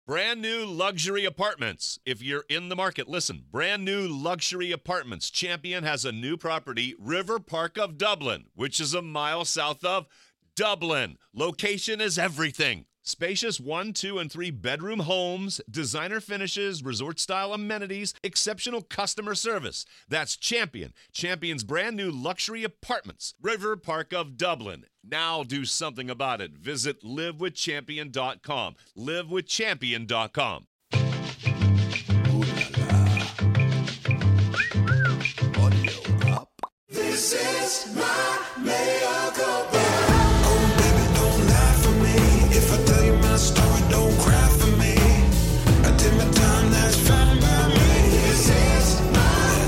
Brand new luxury apartments. If you're in the market, listen. Brand new luxury apartments. Champion has a new property, River Park of Dublin, which is a mile south of Dublin. Location is everything. Spacious 1, 2, and 3 bedroom homes, designer finishes, resort-style amenities, exceptional customer service. That's Champion. Champion's brand new luxury apartments, River Park of Dublin. Now do something about it. Visit livewithchampion.com. Livewithchampion.com. This is my miracle. If I tell you my story, don't cry for me. I did my time, that's fine by me. This is my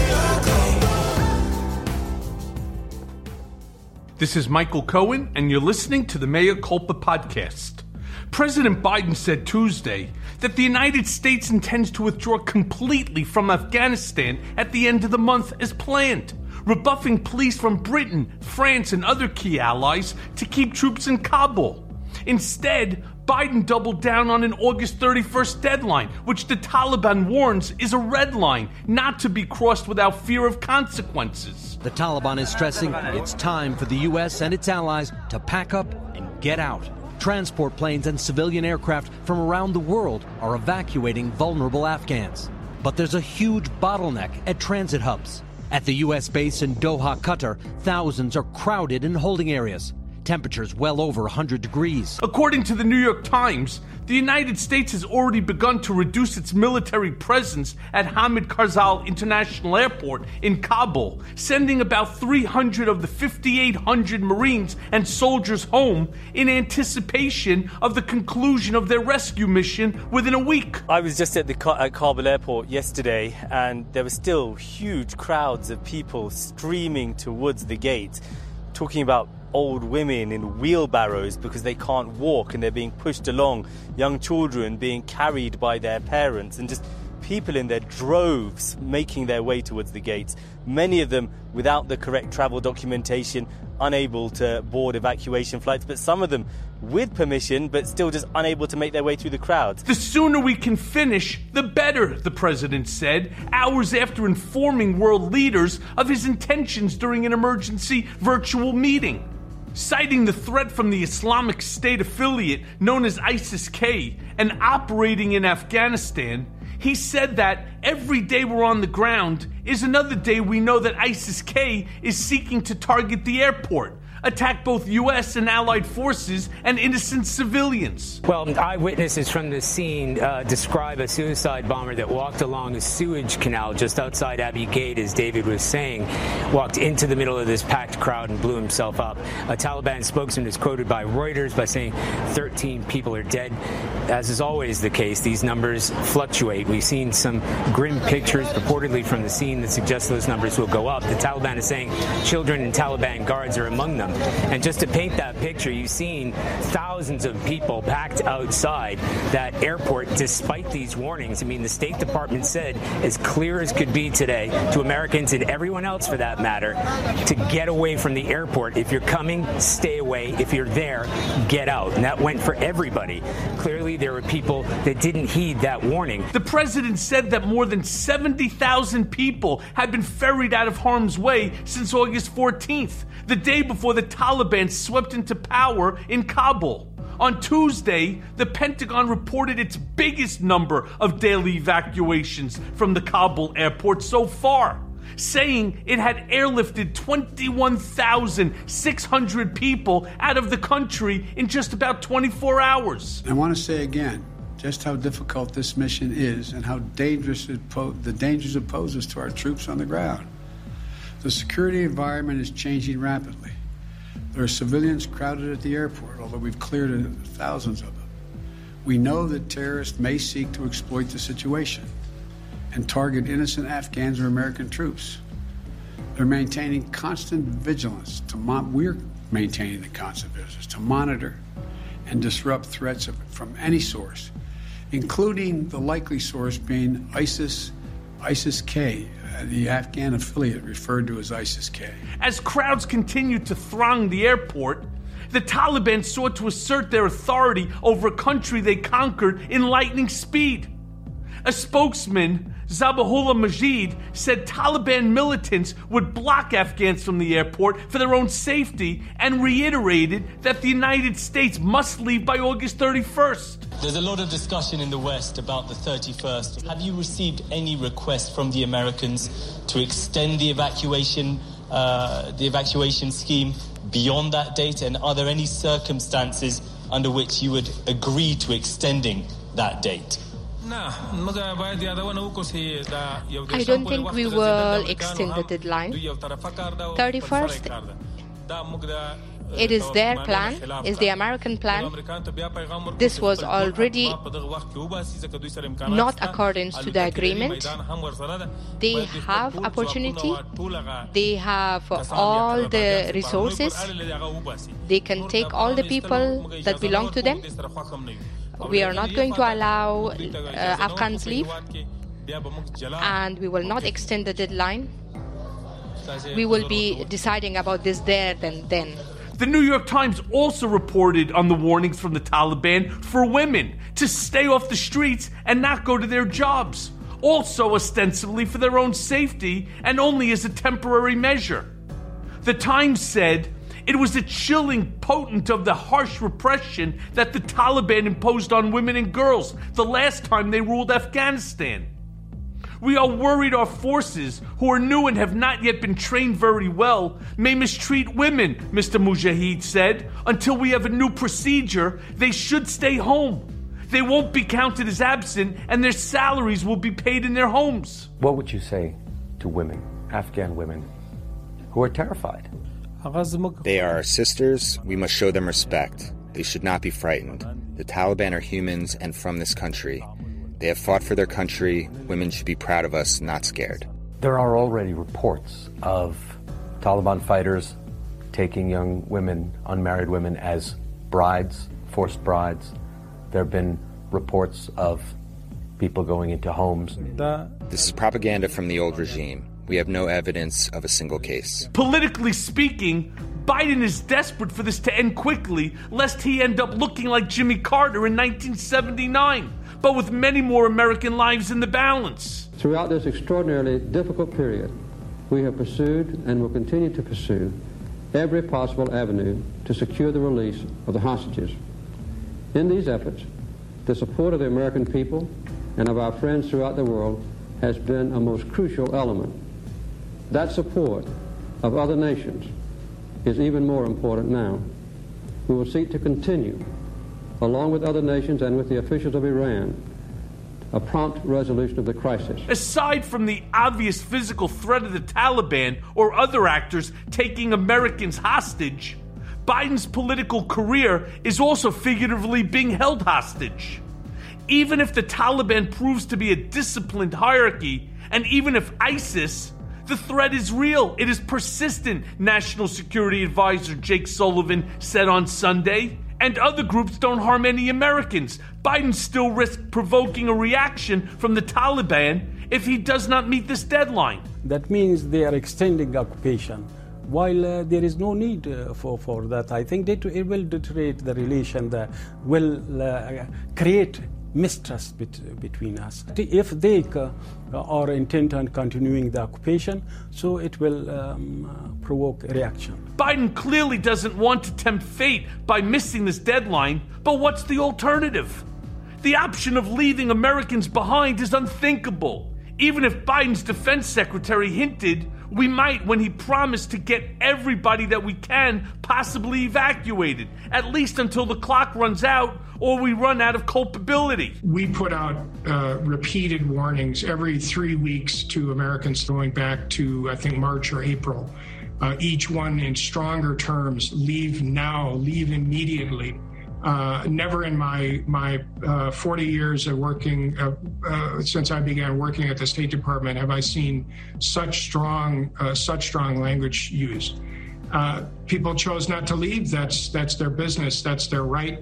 miracle. This is Michael Cohen, and you're listening to the Mea Culpa podcast. President Biden said Tuesday that the United States intends to withdraw completely from Afghanistan at the end of the month as planned, rebuffing pleas from Britain, France, and other key allies to keep troops in Kabul. Instead, Biden doubled down on an August 31st deadline, which the Taliban warns is a red line, not to be crossed without fear of consequences. The Taliban is stressing it's time for the U.S. and its allies to pack up and get out. Transport planes and civilian aircraft from around the world are evacuating vulnerable Afghans. But there's a huge bottleneck at transit hubs. At the U.S. base in Doha, Qatar, thousands are crowded in holding areas. Temperatures well over 100 degrees. According to the New York Times, the United States has already begun to reduce its military presence at Hamid Karzai International Airport in Kabul, sending about 300 of the 5,800 Marines and soldiers home in anticipation of the conclusion of their rescue mission within a week. I was just at Kabul airport yesterday, and there were still huge crowds of people streaming towards the gate, talking about old women in wheelbarrows because they can't walk and they're being pushed along, young children being carried by their parents, and just people in their droves making their way towards the gates, many of them without the correct travel documentation, unable to board evacuation flights, but some of them with permission but still just unable to make their way through the crowds. The sooner we can finish, the better, the president said, hours after informing world leaders of his intentions during an emergency virtual meeting. Citing the threat from the Islamic State affiliate known as ISIS-K and operating in Afghanistan, he said that every day we're on the ground is another day we know that ISIS-K is seeking to target the airport, attack both U.S. and allied forces and innocent civilians. Well, eyewitnesses from the scene describe a suicide bomber that walked along a sewage canal just outside Abbey Gate, as David was saying, walked into the middle of this packed crowd and blew himself up. A Taliban spokesman is quoted by Reuters by saying 13 people are dead. As is always the case, these numbers fluctuate. We've seen some grim pictures purportedly from the scene that suggest those numbers will go up. The Taliban is saying children and Taliban guards are among them. And just to paint that picture, you've seen thousands of people packed outside that airport despite these warnings. I mean, the State Department said, as clear as could be today, to Americans and everyone else for that matter, to get away from the airport. If you're coming, stay away. If you're there, get out. And that went for everybody. Clearly, there were people that didn't heed that warning. The president said that more than 70,000 people had been ferried out of harm's way since August 14th, the day before the Taliban swept into power in Kabul. On Tuesday, the Pentagon reported its biggest number of daily evacuations from the Kabul airport so far, saying it had airlifted 21,600 people out of the country in just about 24 hours. I want to say again just how difficult this mission is and how dangerous the dangers it poses to our troops on the ground. The security environment is changing rapidly. There are civilians crowded at the airport, although we've cleared thousands of them. We know that terrorists may seek to exploit the situation and target innocent Afghans or American troops. They're maintaining constant vigilance. We're maintaining the constant vigilance to monitor and disrupt threats from any source, including the likely source being ISIS-K, the Afghan affiliate referred to as ISIS-K. As crowds continue to throng the airport, The Taliban sought to assert their authority over a country they conquered in lightning speed. A spokesman, Zabihullah Mujahid, said Taliban militants would block Afghans from the airport for their own safety and reiterated that the United States must leave by August 31st. There's a lot of discussion in the West about the 31st. Have you received any request from the Americans to extend the evacuation scheme beyond that date? And are there any circumstances under which you would agree to extending that date? I don't think we will extend the deadline. 31st, it is their plan, is the American plan. This was already not accordance to the agreement. They have opportunity. They have all the resources. They can take all the people that belong to them. We are not going to allow Afghans leave, and we will not extend the deadline. We will be deciding about this there then. The New York Times also reported on the warnings from the Taliban for women to stay off the streets and not go to their jobs, also ostensibly for their own safety and only as a temporary measure. The Times said, it was a chilling potent of the harsh repression that the Taliban imposed on women and girls the last time they ruled Afghanistan. We are worried our forces, who are new and have not yet been trained very well, may mistreat women, Mr. Mujahid said. Until we have a new procedure, they should stay home. They won't be counted as absent, and their salaries will be paid in their homes. What would you say to women, Afghan women, who are terrified? They are our sisters. We must show them respect. They should not be frightened. The Taliban are humans and from this country. They have fought for their country. Women should be proud of us, not scared. There are already reports of Taliban fighters taking young women, unmarried women, as brides, forced brides. There have been reports of people going into homes. This is propaganda from the old regime. We have no evidence of a single case. Politically speaking, Biden is desperate for this to end quickly, lest he end up looking like Jimmy Carter in 1979, but with many more American lives in the balance. Throughout this extraordinarily difficult period, we have pursued and will continue to pursue every possible avenue to secure the release of the hostages. In these efforts, the support of the American people and of our friends throughout the world has been a most crucial element. That support of other nations is even more important now. We will seek to continue, along with other nations and with the officials of Iran, a prompt resolution of the crisis. Aside from the obvious physical threat of the Taliban or other actors taking Americans hostage, Biden's political career is also figuratively being held hostage. Even if the Taliban proves to be a disciplined hierarchy, and even if ISIS, the threat is real. It is persistent, National Security Advisor Jake Sullivan said on Sunday. And other groups don't harm any Americans. Biden still risks provoking a reaction from the Taliban if he does not meet this deadline. That means they are extending occupation. While there is no need for that, I think it will deteriorate the relation, will create mistrust between us. If they are intent on continuing the occupation, so it will provoke a reaction. Biden clearly doesn't want to tempt fate by missing this deadline, but what's the alternative? The option of leaving Americans behind is unthinkable. Even if Biden's defense secretary hinted we might when he promised to get everybody that we can possibly evacuated, at least until the clock runs out or we run out of culpability. We put out repeated warnings every 3 weeks to Americans going back to, I think, March or April. Each one in stronger terms: leave now, leave immediately. Never in my 40 years of working, since I began working at the State Department, have I seen such strong language used. People chose not to leave. That's their business. That's their right.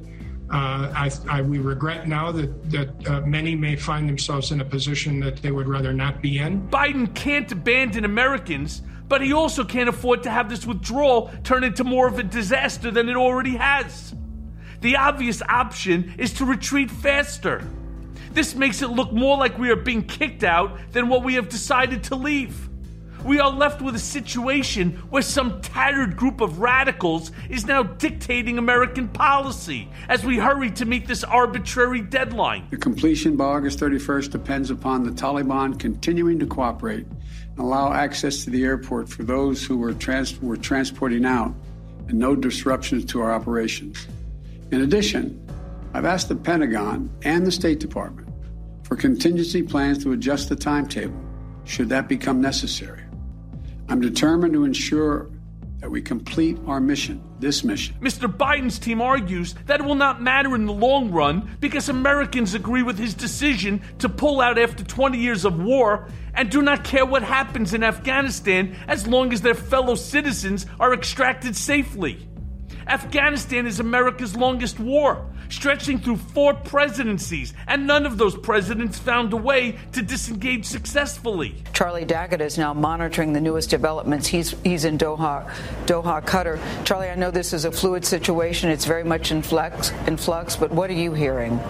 We regret now that many may find themselves in a position that they would rather not be in. Biden can't abandon Americans, But he also can't afford to have this withdrawal turn into more of a disaster than it already has. The obvious option is to retreat faster. This makes it look more like we are being kicked out than what we have decided to leave. We are left with a situation where some tattered group of radicals is now dictating American policy as we hurry to meet this arbitrary deadline. The completion by August 31st depends upon the Taliban continuing to cooperate and allow access to the airport for those who were transporting out and no disruptions to our operations. In addition, I've asked the Pentagon and the State Department for contingency plans to adjust the timetable should that become necessary. I'm determined to ensure that we complete our mission, this mission. Mr. Biden's team argues that it will not matter in the long run because Americans agree with his decision to pull out after 20 years of war and do not care what happens in Afghanistan as long as their fellow citizens are extracted safely. Afghanistan is America's longest war, stretching through 4 presidencies, and none of those presidents found a way to disengage successfully. Charlie Daggett is now monitoring the newest developments. He's in Doha, Qatar. Charlie, I know this is a fluid situation. It's very much in flux, but what are you hearing?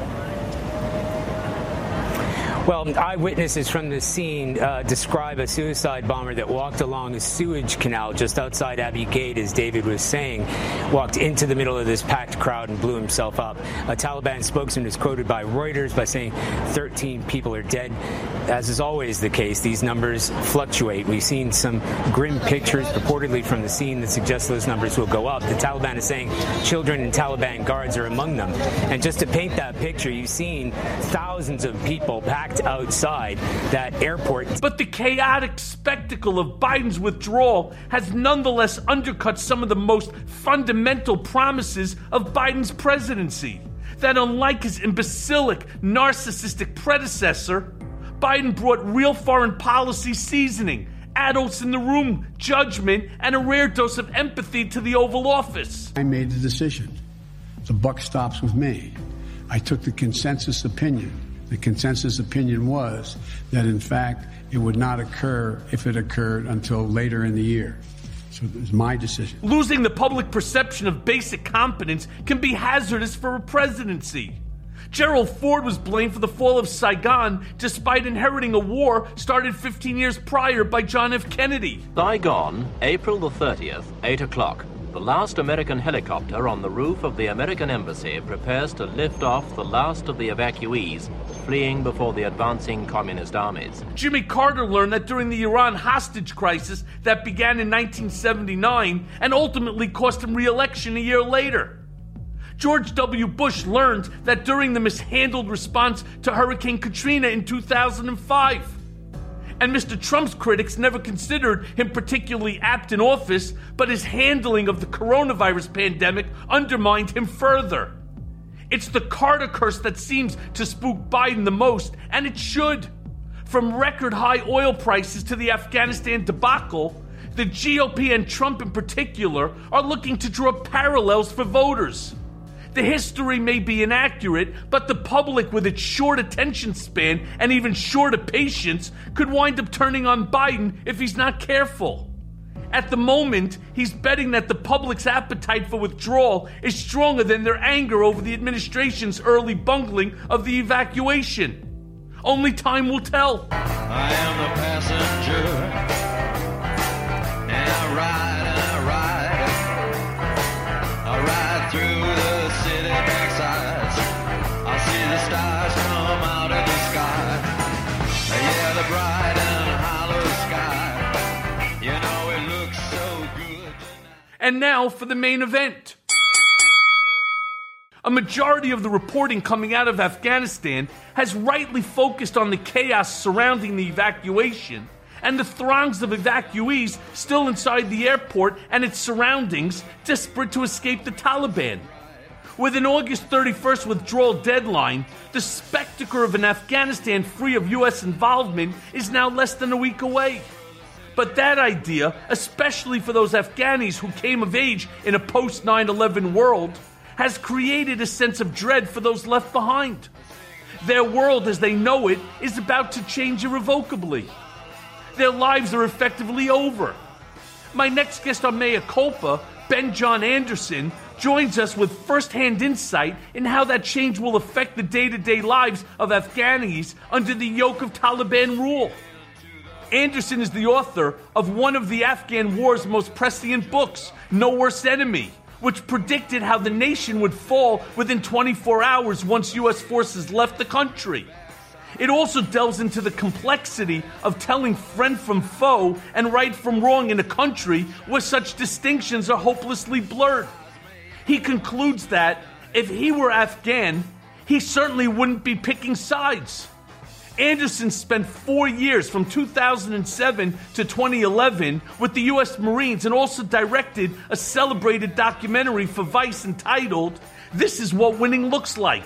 Well, eyewitnesses from the scene describe a suicide bomber that walked along a sewage canal just outside Abbey Gate, as David was saying, walked into the middle of this packed crowd and blew himself up. A Taliban spokesman is quoted by Reuters by saying 13 people are dead. As is always the case, these numbers fluctuate. We've seen some grim pictures purportedly from the scene that suggest those numbers will go up. The Taliban is saying children and Taliban guards are among them. And just to paint that picture, you've seen thousands of people packed outside that airport. But the chaotic spectacle of Biden's withdrawal has nonetheless undercut some of the most fundamental promises of Biden's presidency. That unlike his imbecilic, narcissistic predecessor, Biden brought real foreign policy seasoning, adults in the room, judgment, and a rare dose of empathy to the Oval Office. I made the decision. The buck stops with me. I took the consensus opinion. The consensus opinion was that, in fact, it would not occur if it occurred until later in the year. So it was my decision. Losing the public perception of basic competence can be hazardous for a presidency. Gerald Ford was blamed for the fall of Saigon despite inheriting a war started 15 years prior by John F. Kennedy. Saigon, April the 30th, 8 o'clock. The last American helicopter on the roof of the American embassy prepares to lift off the last of the evacuees fleeing before the advancing communist armies. Jimmy Carter learned that during the Iran hostage crisis that began in 1979 and ultimately cost him re-election a year later. George W. Bush learned that during the mishandled response to Hurricane Katrina in 2005. And Mr. Trump's critics never considered him particularly apt in office, but his handling of the coronavirus pandemic undermined him further. It's the Carter curse that seems to spook Biden the most, and it should. From record high oil prices to the Afghanistan debacle, the GOP and Trump in particular are looking to draw parallels for voters. The history may be inaccurate, but the public with its short attention span and even shorter patience could wind up turning on Biden if he's not careful. At the moment, he's betting that the public's appetite for withdrawal is stronger than their anger over the administration's early bungling of the evacuation. Only time will tell. I am the passenger, and I ride through the city backsides. I see the stars come out of the sky. Yeah, the bright and hollow sky. You know it looks so good. And now for the main event. A majority of the reporting coming out of Afghanistan has rightly focused on the chaos surrounding the evacuation and the throngs of evacuees still inside the airport and its surroundings, desperate to escape the Taliban. With an August 31st withdrawal deadline, the spectacle of an Afghanistan free of U.S. involvement is now less than a week away. But that idea, especially for those Afghanis who came of age in a post-9/11 world, has created a sense of dread for those left behind. Their world as they know it is about to change irrevocably. Their lives are effectively over. My next guest on Mea Culpa, Ben John Anderson, joins us with first-hand insight in how that change will affect the day-to-day lives of Afghanis under the yoke of Taliban rule. Anderson is the author of one of the Afghan war's most prescient books, No Worse Enemy, which predicted how the nation would fall within 24 hours once U.S. forces left the country. It also delves into the complexity of telling friend from foe and right from wrong in a country where such distinctions are hopelessly blurred. He concludes that if he were Afghan, he certainly wouldn't be picking sides. Anderson spent 4 years from 2007 to 2011 with the U.S. Marines and also directed a celebrated documentary for Vice entitled, This Is What Winning Looks Like.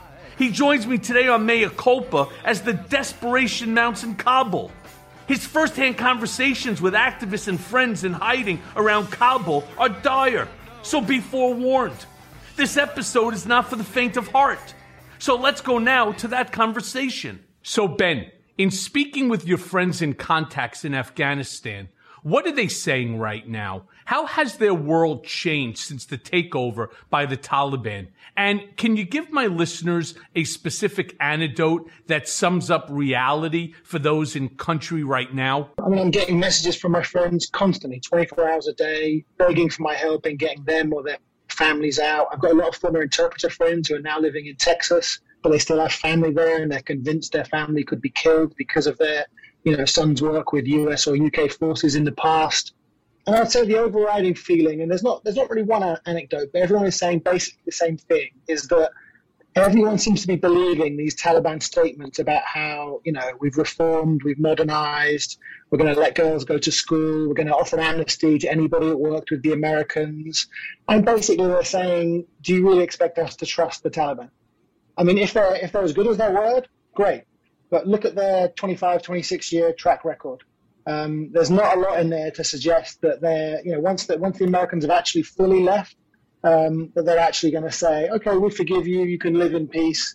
He joins me today on Mea Culpa as the desperation mounts in Kabul. His first-hand conversations with activists and friends in hiding around Kabul are dire, so be forewarned. This episode is not for the faint of heart. So let's go now to that conversation. So Ben, in speaking with your friends and contacts in Afghanistan, what are they saying right now? How has their world changed since the takeover by the Taliban? And can you give my listeners a specific anecdote that sums up reality for those in country right now? I mean, I'm getting messages from my friends constantly, 24 hours a day, begging for my help in getting them or their families out. I've got a lot of former interpreter friends who are now living in Texas, but they still have family there, and they're convinced their family could be killed because of their, son's work with US or UK forces in the past. And I'd say the overriding feeling, and there's not really one anecdote, but everyone is saying basically the same thing, is that everyone seems to be believing these Taliban statements about how, we've reformed, we've modernized, we're going to let girls go to school, we're going to offer amnesty to anybody that worked with the Americans. And basically they're saying, do you really expect us to trust the Taliban? I mean, if they're as good as their word, great. But look at their 25, 26-year track record. There's not a lot in there to suggest that they're, once the Americans have actually fully left, that they're actually going to say, okay, we forgive you, you can live in peace,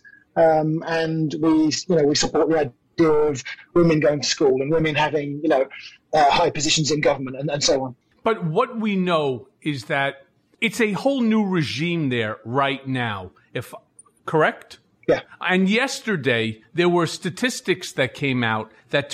and we support the idea of women going to school and women having, high positions in government and so on. But what we know is that it's a whole new regime there right now. Correct? Yeah. And yesterday, there were statistics that came out that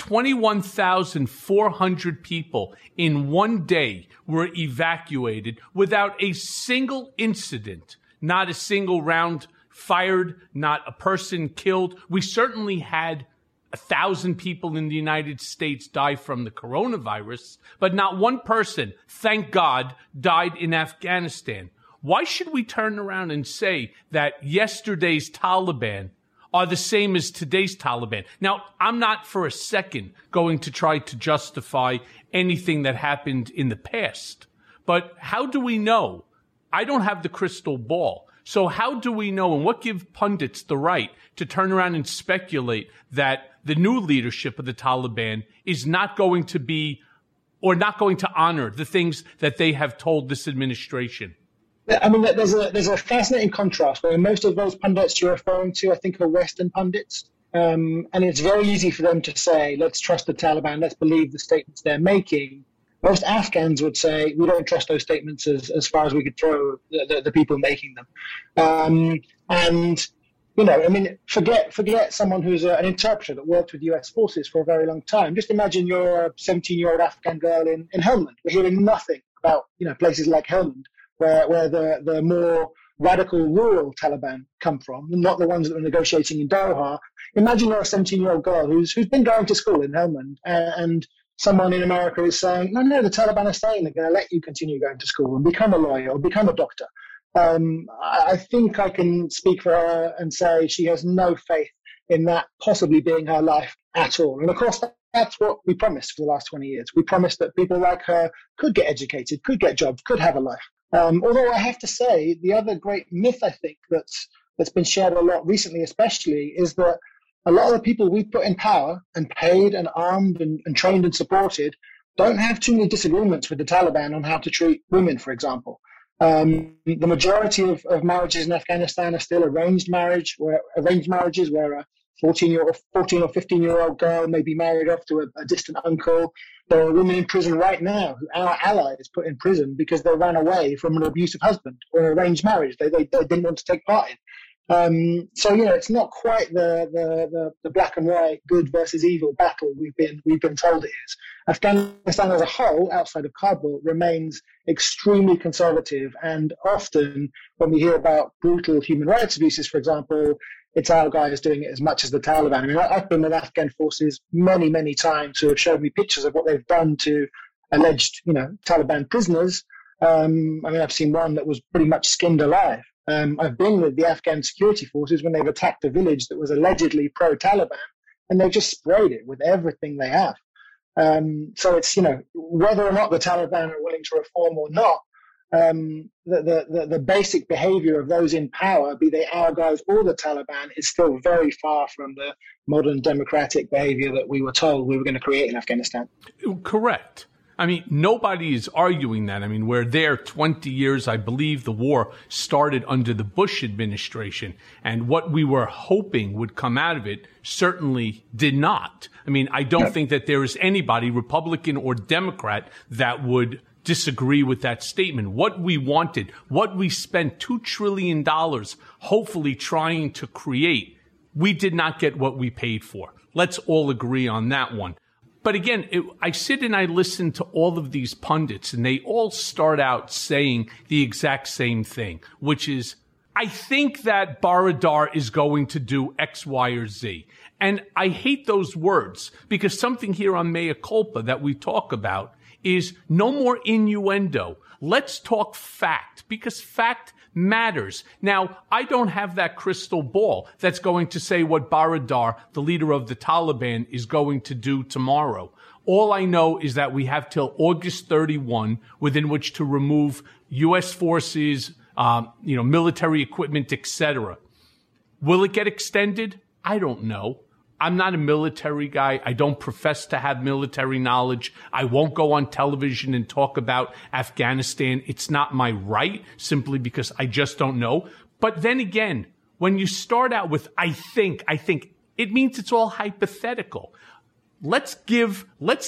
21,400 people in one day were evacuated without a single incident, not a single round fired, not a person killed. We certainly had 1,000 people in the United States die from the coronavirus, but not one person, thank God, died in Afghanistan. Why should we turn around and say that yesterday's Taliban are the same as today's Taliban? Now, I'm not for a second going to try to justify anything that happened in the past. But how do we know? I don't have the crystal ball. So how do we know, and what gives pundits the right to turn around and speculate that the new leadership of the Taliban is not going to be or not going to honor the things that they have told this administration? I mean, there's a fascinating contrast where most of those pundits you're referring to, I think, are Western pundits. And it's very easy for them to say, let's trust the Taliban, let's believe the statements they're making. Most Afghans would say, we don't trust those statements as far as we could throw the people making them. Forget someone who's an interpreter that worked with US forces for a very long time. Just imagine you're a 17-year-old Afghan girl in Helmand. We're hearing nothing about, places like Helmand, where the more radical rural Taliban come from, not the ones that were negotiating in Doha. Imagine you're a 17-year-old girl who's been going to school in Helmand, and someone in America is saying, no, the Taliban are saying they're going to let you continue going to school and become a lawyer or become a doctor. I think I can speak for her and say she has no faith in that possibly being her life at all. And of course, that's what we promised for the last 20 years. We promised that people like her could get educated, could get jobs, could have a life. Although I have to say, the other great myth, I think, that's been shared a lot recently especially, is that a lot of the people we've put in power and paid and armed and trained and supported don't have too many disagreements with the Taliban on how to treat women, for example. The majority of marriages in Afghanistan are still arranged marriages where 14 or 15-year-old girl may be married off to a distant uncle. There are women in prison right now who our allies put in prison because they ran away from an abusive husband or an arranged marriage they didn't want to take part in. So it's not quite the black and white, good versus evil battle we've been told it is. Afghanistan as a whole, outside of Kabul, remains extremely conservative, and often when we hear about brutal human rights abuses, for example, it's our guys doing it as much as the Taliban. I mean, I've been with Afghan forces many times who have showed me pictures of what they've done to alleged, Taliban prisoners. I've seen one that was pretty much skinned alive. I've been with the Afghan security forces when they've attacked a village that was allegedly pro-Taliban, and they've just sprayed it with everything they have. So it's, whether or not the Taliban are willing to reform or not, the basic behavior of those in power, be they our guys or the Taliban, is still very far from the modern democratic behavior that we were told we were going to create in Afghanistan. Correct. I mean, nobody is arguing that. I mean, we're there 20 years. I believe the war started under the Bush administration, and what we were hoping would come out of it certainly did not. I mean, I don't think that there is anybody, Republican or Democrat, that would disagree with that statement. What we wanted, what we spent $2 trillion hopefully trying to create, we did not get what we paid for. Let's all agree on that one. But again, I sit and I listen to all of these pundits, and they all start out saying the exact same thing, which is, I think that Baradar is going to do X, Y, or Z. And I hate those words, because something here on Mea Culpa that we talk about is no more innuendo. Let's talk fact, because fact matters. Now, I don't have that crystal ball that's going to say what Baradar, the leader of the Taliban, is going to do tomorrow. All I know is that we have till August 31 within which to remove U.S. forces, military equipment, etc. Will it get extended? I don't know. I'm not a military guy. I don't profess to have military knowledge. I won't go on television and talk about Afghanistan. It's not my right, simply because I just don't know. But then again, when you start out with I think, it means it's all hypothetical. Let's give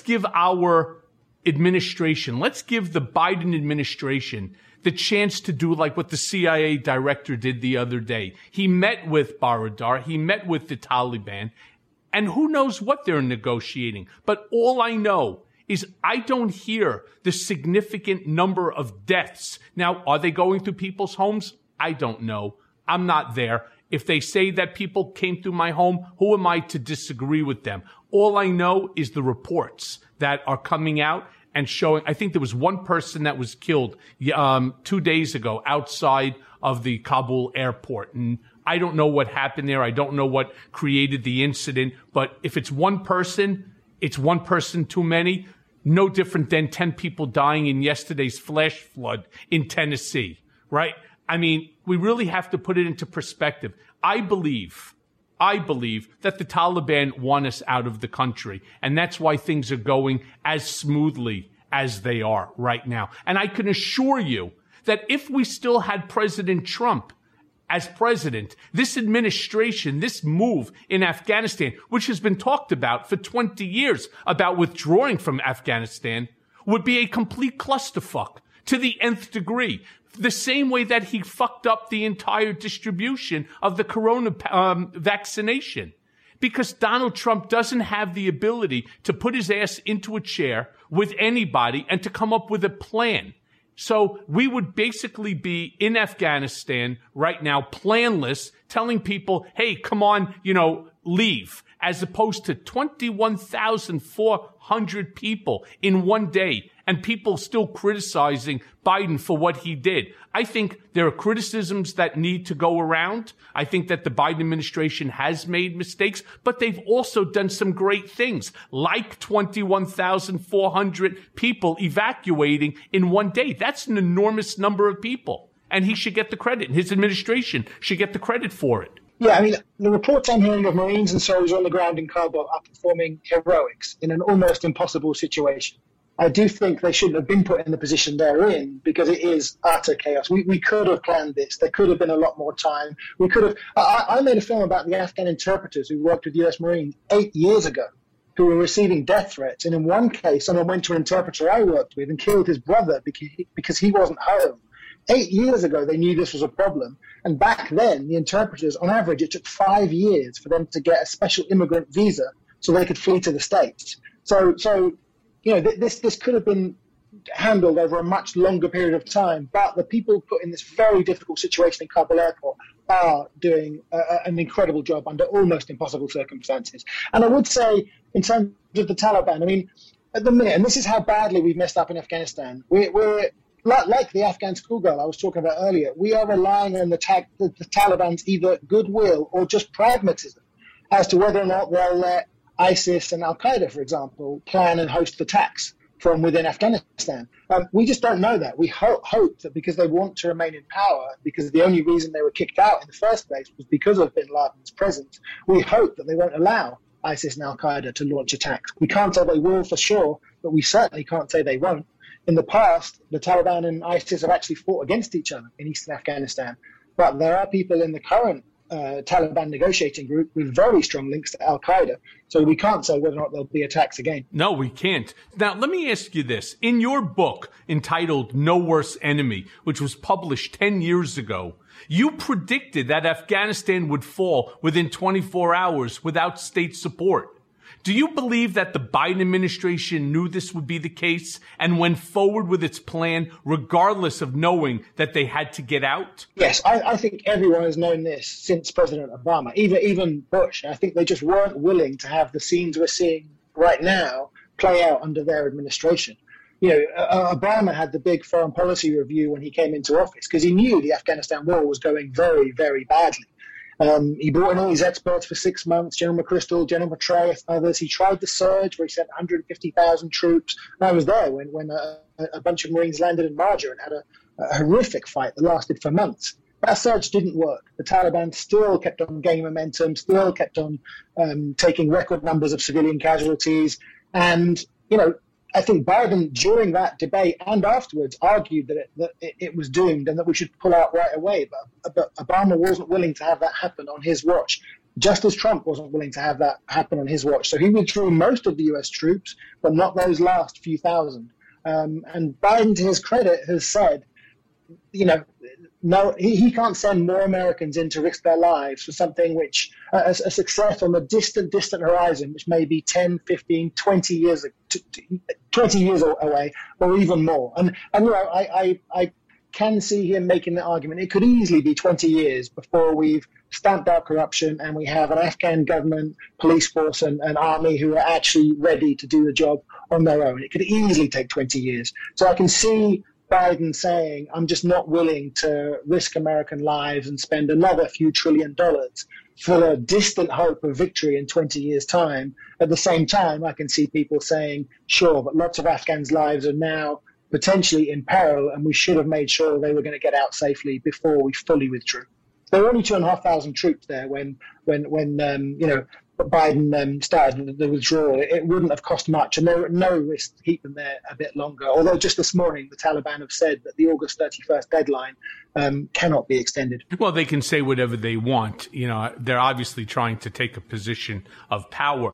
our administration, let's give the Biden administration the chance to do like what the CIA director did the other day. He met with Baradar, he met with the Taliban, and who knows what they're negotiating. But all I know is I don't hear the significant number of deaths. Now, are they going through people's homes? I don't know. I'm not there. If they say that people came through my home, who am I to disagree with them? All I know is the reports that are coming out and showing. I think there was one person that was killed 2 days ago outside of the Kabul airport. And I don't know what happened there. I don't know what created the incident. But if it's one person, it's one person too many. No different than 10 people dying in yesterday's flash flood in Tennessee, right? I mean, we really have to put it into perspective. I believe that the Taliban want us out of the country. And that's why things are going as smoothly as they are right now. And I can assure you that if we still had President Trump as president, this administration, this move in Afghanistan, which has been talked about for 20 years about withdrawing from Afghanistan, would be a complete clusterfuck to the nth degree. The same way that he fucked up the entire distribution of the corona vaccination. Because Donald Trump doesn't have the ability to put his ass into a chair with anybody and to come up with a plan. So we would basically be in Afghanistan right now, planless, telling people, hey, come on, leave, as opposed to 21,400 people in one day, and people still criticizing Biden for what he did. I think there are criticisms that need to go around. I think that the Biden administration has made mistakes, but they've also done some great things, like 21,400 people evacuating in one day. That's an enormous number of people, and he should get the credit, and his administration should get the credit for it. Yeah, I mean, the reports I'm hearing of Marines and soldiers on the ground in Kabul are performing heroics in an almost impossible situation. I do think they shouldn't have been put in the position they're in because it is utter chaos. We could have planned this. There could have been a lot more time. We could have. I made a film about the Afghan interpreters who worked with U.S. Marines 8 years ago, who were receiving death threats. And in one case, someone went to an interpreter I worked with and killed his brother because he wasn't home. 8 years ago, they knew this was a problem. And back then, the interpreters, on average, it took 5 years for them to get a special immigrant visa so they could flee to the States. So this could have been handled over a much longer period of time. But the people put in this very difficult situation in Kabul airport are doing an incredible job under almost impossible circumstances. And I would say, in terms of the Taliban, I mean, at the minute, and this is how badly we've messed up in Afghanistan, we're like the Afghan schoolgirl I was talking about earlier, we are relying on the Taliban's either goodwill or just pragmatism as to whether or not they'll let ISIS and Al-Qaeda, for example, plan and host attacks from within Afghanistan. We just don't know that. We hope that because they want to remain in power, because the only reason they were kicked out in the first place was because of bin Laden's presence, we hope that they won't allow ISIS and Al-Qaeda to launch attacks. We can't say they will for sure, but we certainly can't say they won't. In the past, the Taliban and ISIS have actually fought against each other in eastern Afghanistan. But there are people in the current Taliban negotiating group with very strong links to Al-Qaeda. So we can't say whether or not there'll be attacks again. No, we can't. Now, let me ask you this. In your book entitled No Worse Enemy, which was published 10 years ago, you predicted that Afghanistan would fall within 24 hours without state support. Do you believe that the Biden administration knew this would be the case and went forward with its plan regardless of knowing that they had to get out? Yes, I think everyone has known this since President Obama, even Bush. I think they just weren't willing to have the scenes we're seeing right now play out under their administration. You know, Obama had the big foreign policy review when he came into office because he knew the Afghanistan war was going very, very badly. He brought in all these experts for 6 months, General McChrystal, General Petraeus, others. He tried the surge where he sent 150,000 troops. And I was there when a bunch of Marines landed in Marja and had a horrific fight that lasted for months. That surge didn't work. The Taliban still kept on gaining momentum, still kept on taking record numbers of civilian casualties. And, you know, I think Biden, during that debate and afterwards, argued that it was doomed and that we should pull out right away. But Obama wasn't willing to have that happen on his watch, just as Trump wasn't willing to have that happen on his watch. So he withdrew most of the U.S. troops, but not those last few thousand. And Biden, to his credit, has said, you know, no, he can't send more Americans in to risk their lives for something which, a success on the distant horizon, which may be 10, 15, 20 years away, or even more. And you know, I can see him making the argument. It could easily be 20 years before we've stamped out corruption and we have an Afghan government, police force and army who are actually ready to do the job on their own. It could easily take 20 years. So I can see Biden saying, I'm just not willing to risk American lives and spend another few $1 trillion for the distant hope of victory in 20 years' time. At the same time, I can see people saying, sure, but lots of Afghans' lives are now potentially in peril, and we should have made sure they were going to get out safely before we fully withdrew. There were only 2,500 troops there when you know, Biden started the withdrawal. It wouldn't have cost much, and there were no risk to keep them there a bit longer. Although just this morning, the Taliban have said that the August 31st deadline cannot be extended. Well, they can say whatever they want. You know, they're obviously trying to take a position of power.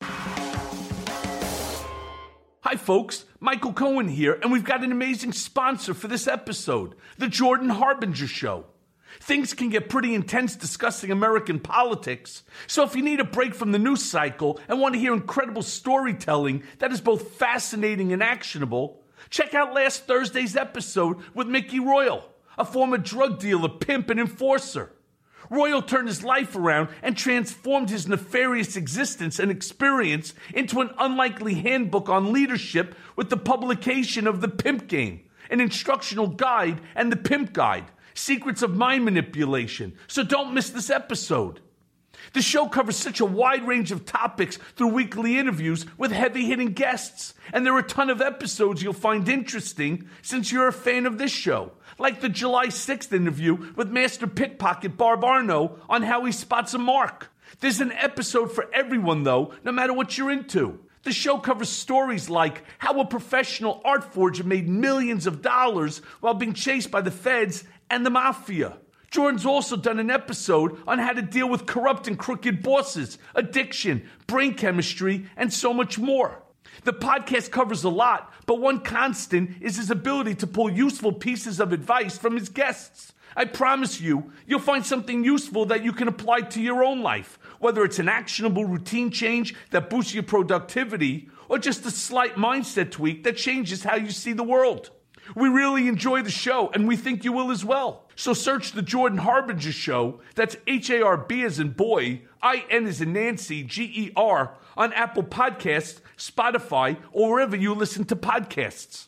Hi, folks. Michael Cohen here, and we've got an amazing sponsor for this episode, The Jordan Harbinger Show. Things can get pretty intense discussing American politics, so if you need a break from the news cycle and want to hear incredible storytelling that is both fascinating and actionable, check out last Thursday's episode with Mickey Royal, a former drug dealer, pimp, and enforcer. Royal turned his life around and transformed his nefarious existence and experience into an unlikely handbook on leadership with the publication of The Pimp Game, an instructional guide, and The Pimp Guide, Secrets of Mind Manipulation. So don't miss this episode. The show covers such a wide range of topics through weekly interviews with heavy-hitting guests. And there are a ton of episodes you'll find interesting since you're a fan of this show, like the July 6th interview with Master Pickpocket Barb Arno on how he spots a mark. There's an episode for everyone, though, no matter what you're into. The The show covers stories like how a professional art forger made millions of dollars while being chased by the feds and the mafia. Jordan's also done an episode on how to deal with corrupt and crooked bosses, addiction, brain chemistry, and so much more. The podcast covers a lot, but one constant is his ability to pull useful pieces of advice from his guests. I promise you'll find something useful that you can apply to your own life, whether it's an actionable routine change that boosts your productivity or just a slight mindset tweak that changes how you see the world. We really enjoy the show, and we think you will as well. So search The Jordan Harbinger Show, that's H-A-R-B as in boy, I-N as in Nancy, G-E-R, on Apple Podcasts, Spotify, or wherever you listen to podcasts.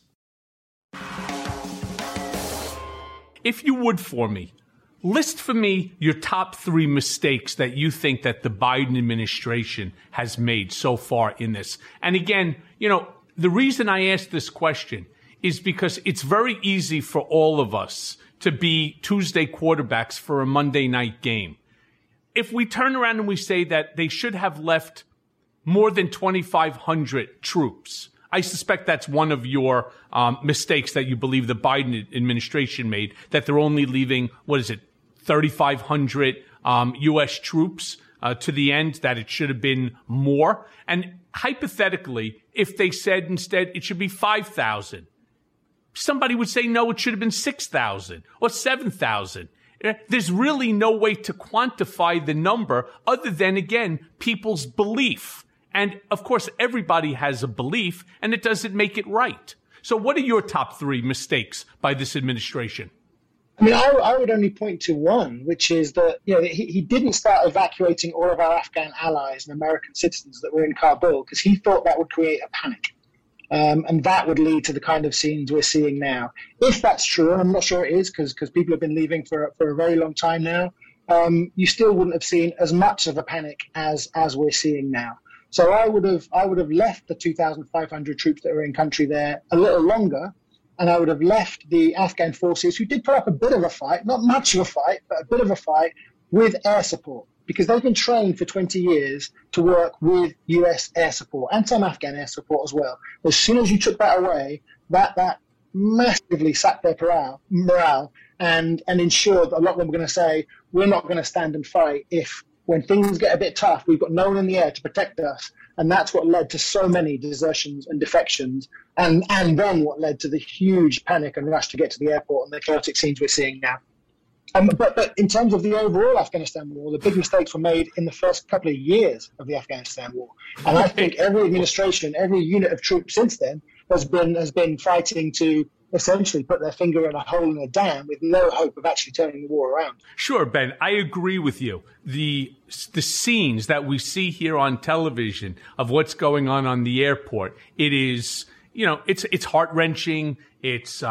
If you would for me, list for me your top 3 mistakes that you think that the Biden administration has made so far in this. And again, the reason I ask this question is because it's very easy for all of us to be Tuesday quarterbacks for a Monday night game. If we turn around and we say that they should have left more than 2,500 troops, I suspect that's one of your mistakes that you believe the Biden administration made, that they're only leaving, 3,500 U.S. troops to the end, that it should have been more. And hypothetically, if they said instead it should be 5,000, somebody would say, no, it should have been 6,000 or 7,000. There's really no way to quantify the number other than, again, people's belief. And, of course, everybody has a belief, and it doesn't make it right. So what are your top 3 mistakes by this administration? I mean, I would only point to one, which is that he didn't start evacuating all of our Afghan allies and American citizens that were in Kabul because he thought that would create a panic. And that would lead to the kind of scenes we're seeing now. If that's true, and I'm not sure it is because people have been leaving for a very long time now, you still wouldn't have seen as much of a panic as we're seeing now. So I would have left the 2,500 troops that are in country there a little longer, and I would have left the Afghan forces, who did put up a bit of a fight, not much of a fight, but a bit of a fight, with air support, because they've been trained for 20 years to work with US air support and some Afghan air support as well. As soon as you took that away, that massively sapped their morale and ensured that a lot of them were going to say, we're not going to stand and fight if, when things get a bit tough, we've got no one in the air to protect us. And that's what led to so many desertions and defections, and then what led to the huge panic and rush to get to the airport and the chaotic scenes we're seeing now. But in terms of the overall Afghanistan war, the big mistakes were made in the first couple of years of the Afghanistan war. And I think every administration, every unit of troops since then has been fighting to essentially put their finger in a hole in a dam with no hope of actually turning the war around. Sure, Ben, I agree with you. The scenes that we see here on television of what's going on the airport, it is, it's heart-wrenching, it's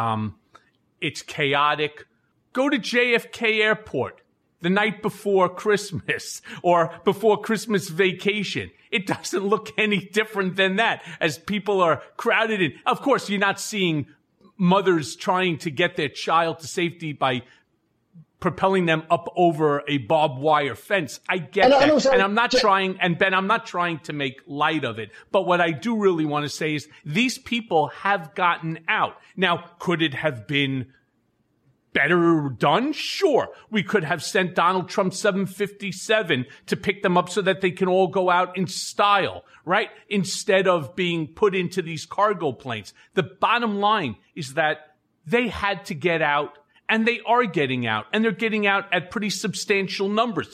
chaotic. Go to JFK Airport the night before Christmas or before Christmas vacation. It doesn't look any different than that as people are crowded in. Of course, you're not seeing mothers trying to get their child to safety by propelling them up over a barbed wire fence. I get that. And I'm not trying, and Ben, I'm not trying to make light of it. But what I do really want to say is these people have gotten out. Now, could it have been better done? Sure. We could have sent Donald Trump 757 to pick them up so that they can all go out in style, right? Instead of being put into these cargo planes. The bottom line is that they had to get out, and they are getting out, and they're getting out at pretty substantial numbers.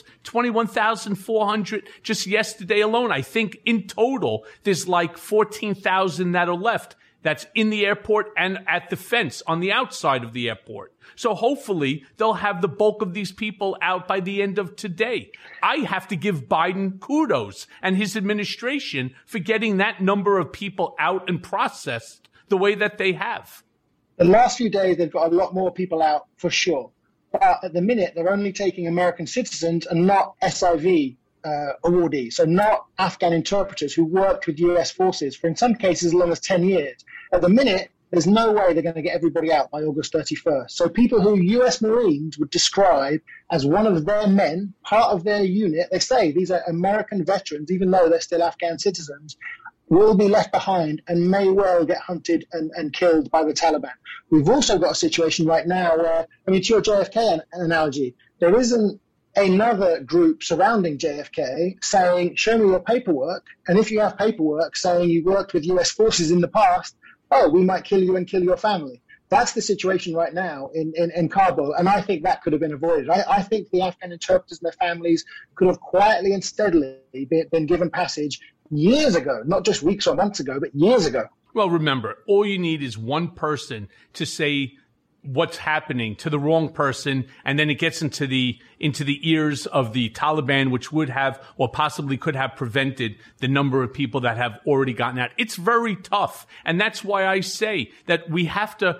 21,400 just yesterday alone. I think in total, there's like 14,000 that are left. That's in the airport and at the fence on the outside of the airport. So hopefully they'll have the bulk of these people out by the end of today. I have to give Biden kudos and his administration for getting that number of people out and processed the way that they have. The last few days, they've got a lot more people out for sure. But at the minute, they're only taking American citizens and not SIV awardees, so not Afghan interpreters who worked with US forces for, in some cases, as long as 10 years. At the minute, there's no way they're going to get everybody out by August 31st. So people who US Marines would describe as one of their men, part of their unit, they say these are American veterans, even though they're still Afghan citizens, will be left behind and may well get hunted and killed by the Taliban. We've also got a situation right now where, I mean, to your JFK analogy, there isn't another group surrounding JFK saying, show me your paperwork. And if you have paperwork saying you worked with US forces in the past, oh, we might kill you and kill your family. That's the situation right now in Kabul, and I think that could have been avoided. I think the Afghan interpreters and their families could have quietly and steadily been given passage years ago, not just weeks or months ago, but years ago. Well, remember, all you need is one person to say what's happening to the wrong person, and then it gets into the ears of the Taliban, which would have or possibly could have prevented the number of people that have already gotten out. It's very tough, and that's why I say that we have to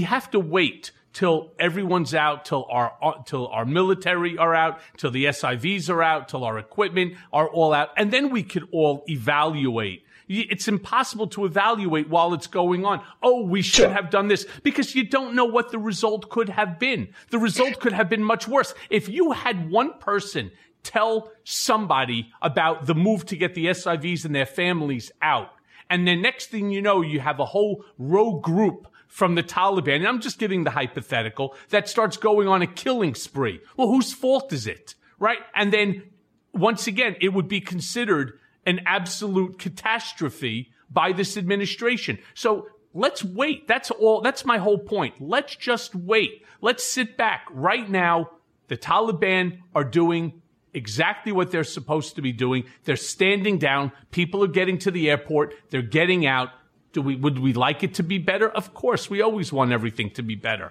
wait till everyone's out, till our military are out, till the SIVs are out, till our equipment are all out, and then we could all evaluate. It's impossible to evaluate while it's going on. Oh, we should have done this, because you don't know what the result could have been. The result could have been much worse. If you had one person tell somebody about the move to get the SIVs and their families out, and the next thing you know, you have a whole rogue group from the Taliban, and I'm just giving the hypothetical, that starts going on a killing spree. Well, whose fault is it, right? And then, once again, it would be considered an absolute catastrophe by this administration. So let's wait. That's all. That's my whole point. Let's just wait. Let's sit back. Right now, the Taliban are doing exactly what they're supposed to be doing. They're standing down. People are getting to the airport. They're getting out. Would we like it to be better? Of course. We always want everything to be better.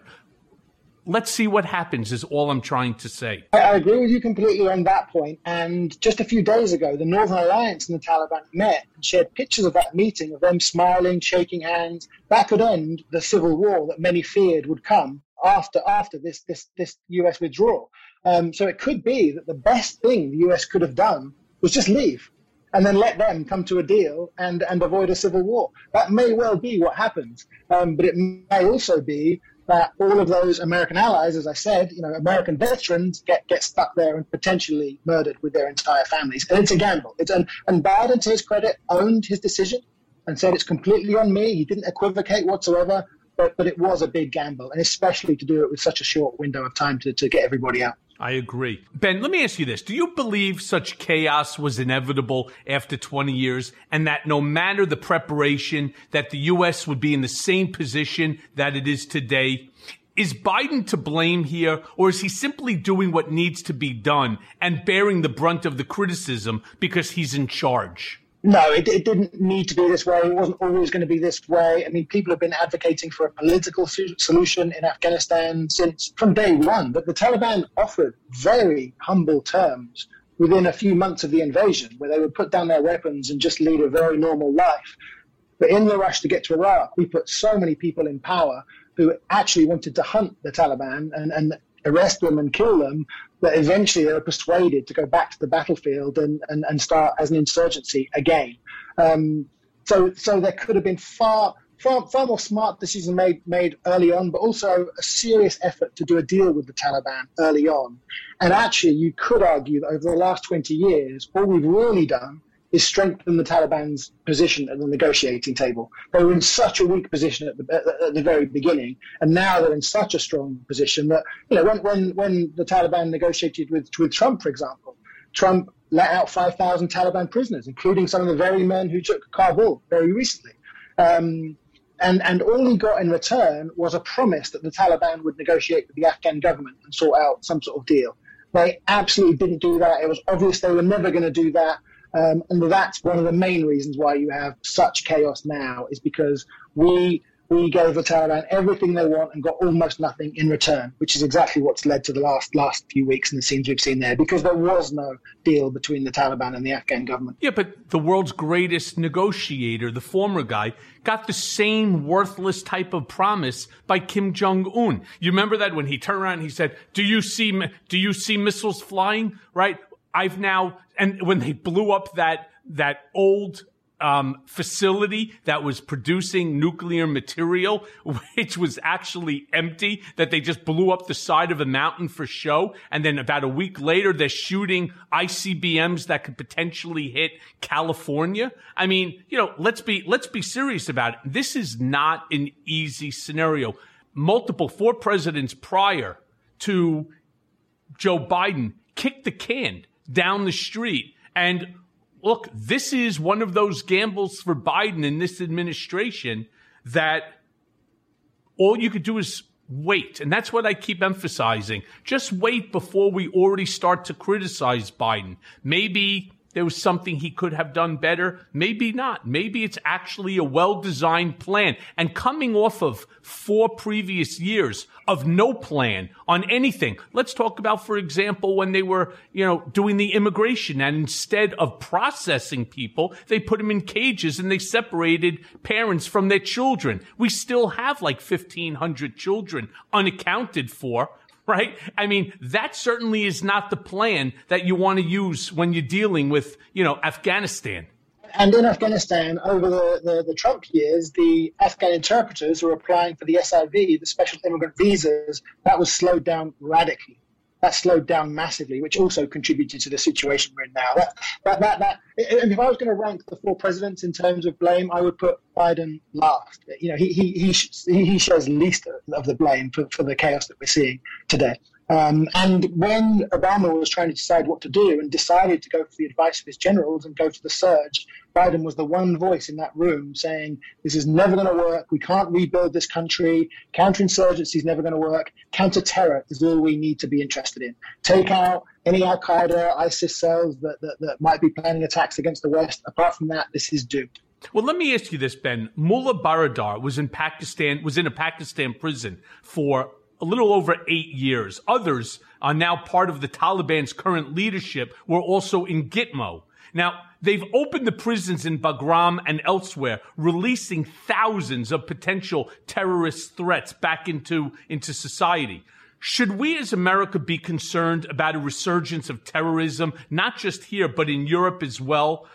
Let's see what happens is all I'm trying to say. I agree with you completely on that point. And just a few days ago, the Northern Alliance and the Taliban met and shared pictures of that meeting, of them smiling, shaking hands. That could end the civil war that many feared would come after this US withdrawal. So it could be that the best thing the US could have done was just leave and then let them come to a deal and avoid a civil war. That may well be what happens. But it may also be that all of those American allies, as I said, American veterans get stuck there and potentially murdered with their entire families. And it's a gamble. And Biden, to his credit, owned his decision and said it's completely on me. He didn't equivocate whatsoever, but it was a big gamble, and especially to do it with such a short window of time to get everybody out. I agree. Ben, let me ask you this. Do you believe such chaos was inevitable after 20 years, and that no matter the preparation, that the U.S. would be in the same position that it is today? Is Biden to blame here, or is he simply doing what needs to be done and bearing the brunt of the criticism because he's in charge? No, it didn't need to be this way. It wasn't always going to be this way. I mean, people have been advocating for a political solution in Afghanistan from day one. But the Taliban offered very humble terms within a few months of the invasion, where they would put down their weapons and just lead a very normal life. But in the rush to get to Iraq, we put so many people in power who actually wanted to hunt the Taliban and arrest them and kill them, that eventually they were persuaded to go back to the battlefield and start as an insurgency again. So there could have been far more smart decisions made early on, but also a serious effort to do a deal with the Taliban early on. And actually, you could argue that over the last 20 years, all we've really done is strengthen the Taliban's position at the negotiating table. They were in such a weak position at the very beginning, and now they're in such a strong position that, when the Taliban negotiated with Trump, for example, Trump let out 5,000 Taliban prisoners, including some of the very men who took Kabul very recently. And all he got in return was a promise that the Taliban would negotiate with the Afghan government and sort out some sort of deal. They absolutely didn't do that. It was obvious they were never going to do that. And that's one of the main reasons why you have such chaos now, is because we gave the Taliban everything they want and got almost nothing in return, which is exactly what's led to the last few weeks and the scenes we've seen there, because there was no deal between the Taliban and the Afghan government. Yeah, but the world's greatest negotiator, the former guy, got the same worthless type of promise by Kim Jong-un. You remember that when he turned around and he said, do you see missiles flying? Right? And when they blew up that old facility that was producing nuclear material, which was actually empty, that they just blew up the side of a mountain for show. And then about a week later, they're shooting ICBMs that could potentially hit California. I mean, let's be serious about it. This is not an easy scenario. 4 presidents prior to Joe Biden kicked the can down the street. And look, this is one of those gambles for Biden and this administration that all you could do is wait. And that's what I keep emphasizing. Just wait before we already start to criticize Biden. Maybe there was something he could have done better. Maybe not. Maybe it's actually a well-designed plan. And coming off of 4 previous years of no plan on anything. Let's talk about, for example, when they were, doing the immigration, and instead of processing people, they put them in cages and they separated parents from their children. We still have like 1,500 children unaccounted for. Right? I mean, that certainly is not the plan that you want to use when you're dealing with, Afghanistan. And in Afghanistan, over the Trump years, the Afghan interpreters were applying for the SIV, the special immigrant visas. That was slowed down radically. That slowed down massively, which also contributed to the situation we're in now. And if I was going to rank the 4 presidents in terms of blame, I would put Biden last. He shares least of the blame for the chaos that we're seeing today. And when Obama was trying to decide what to do and decided to go for the advice of his generals and go to the surge, Biden was the one voice in that room saying, this is never going to work. We can't rebuild this country. Counterinsurgency is never going to work. Counter-terror is all we need to be interested in. Take out any Al-Qaeda, ISIS cells that might be planning attacks against the West. Apart from that, this is doomed. Well, let me ask you this, Ben. Mullah Baradar was in a Pakistan prison for a little over 8 years. Others are now part of the Taliban's current leadership, were also in Gitmo. Now, they've opened the prisons in Bagram and elsewhere, releasing thousands of potential terrorist threats back into society. Should we as America be concerned about a resurgence of terrorism, not just here, but in Europe as well,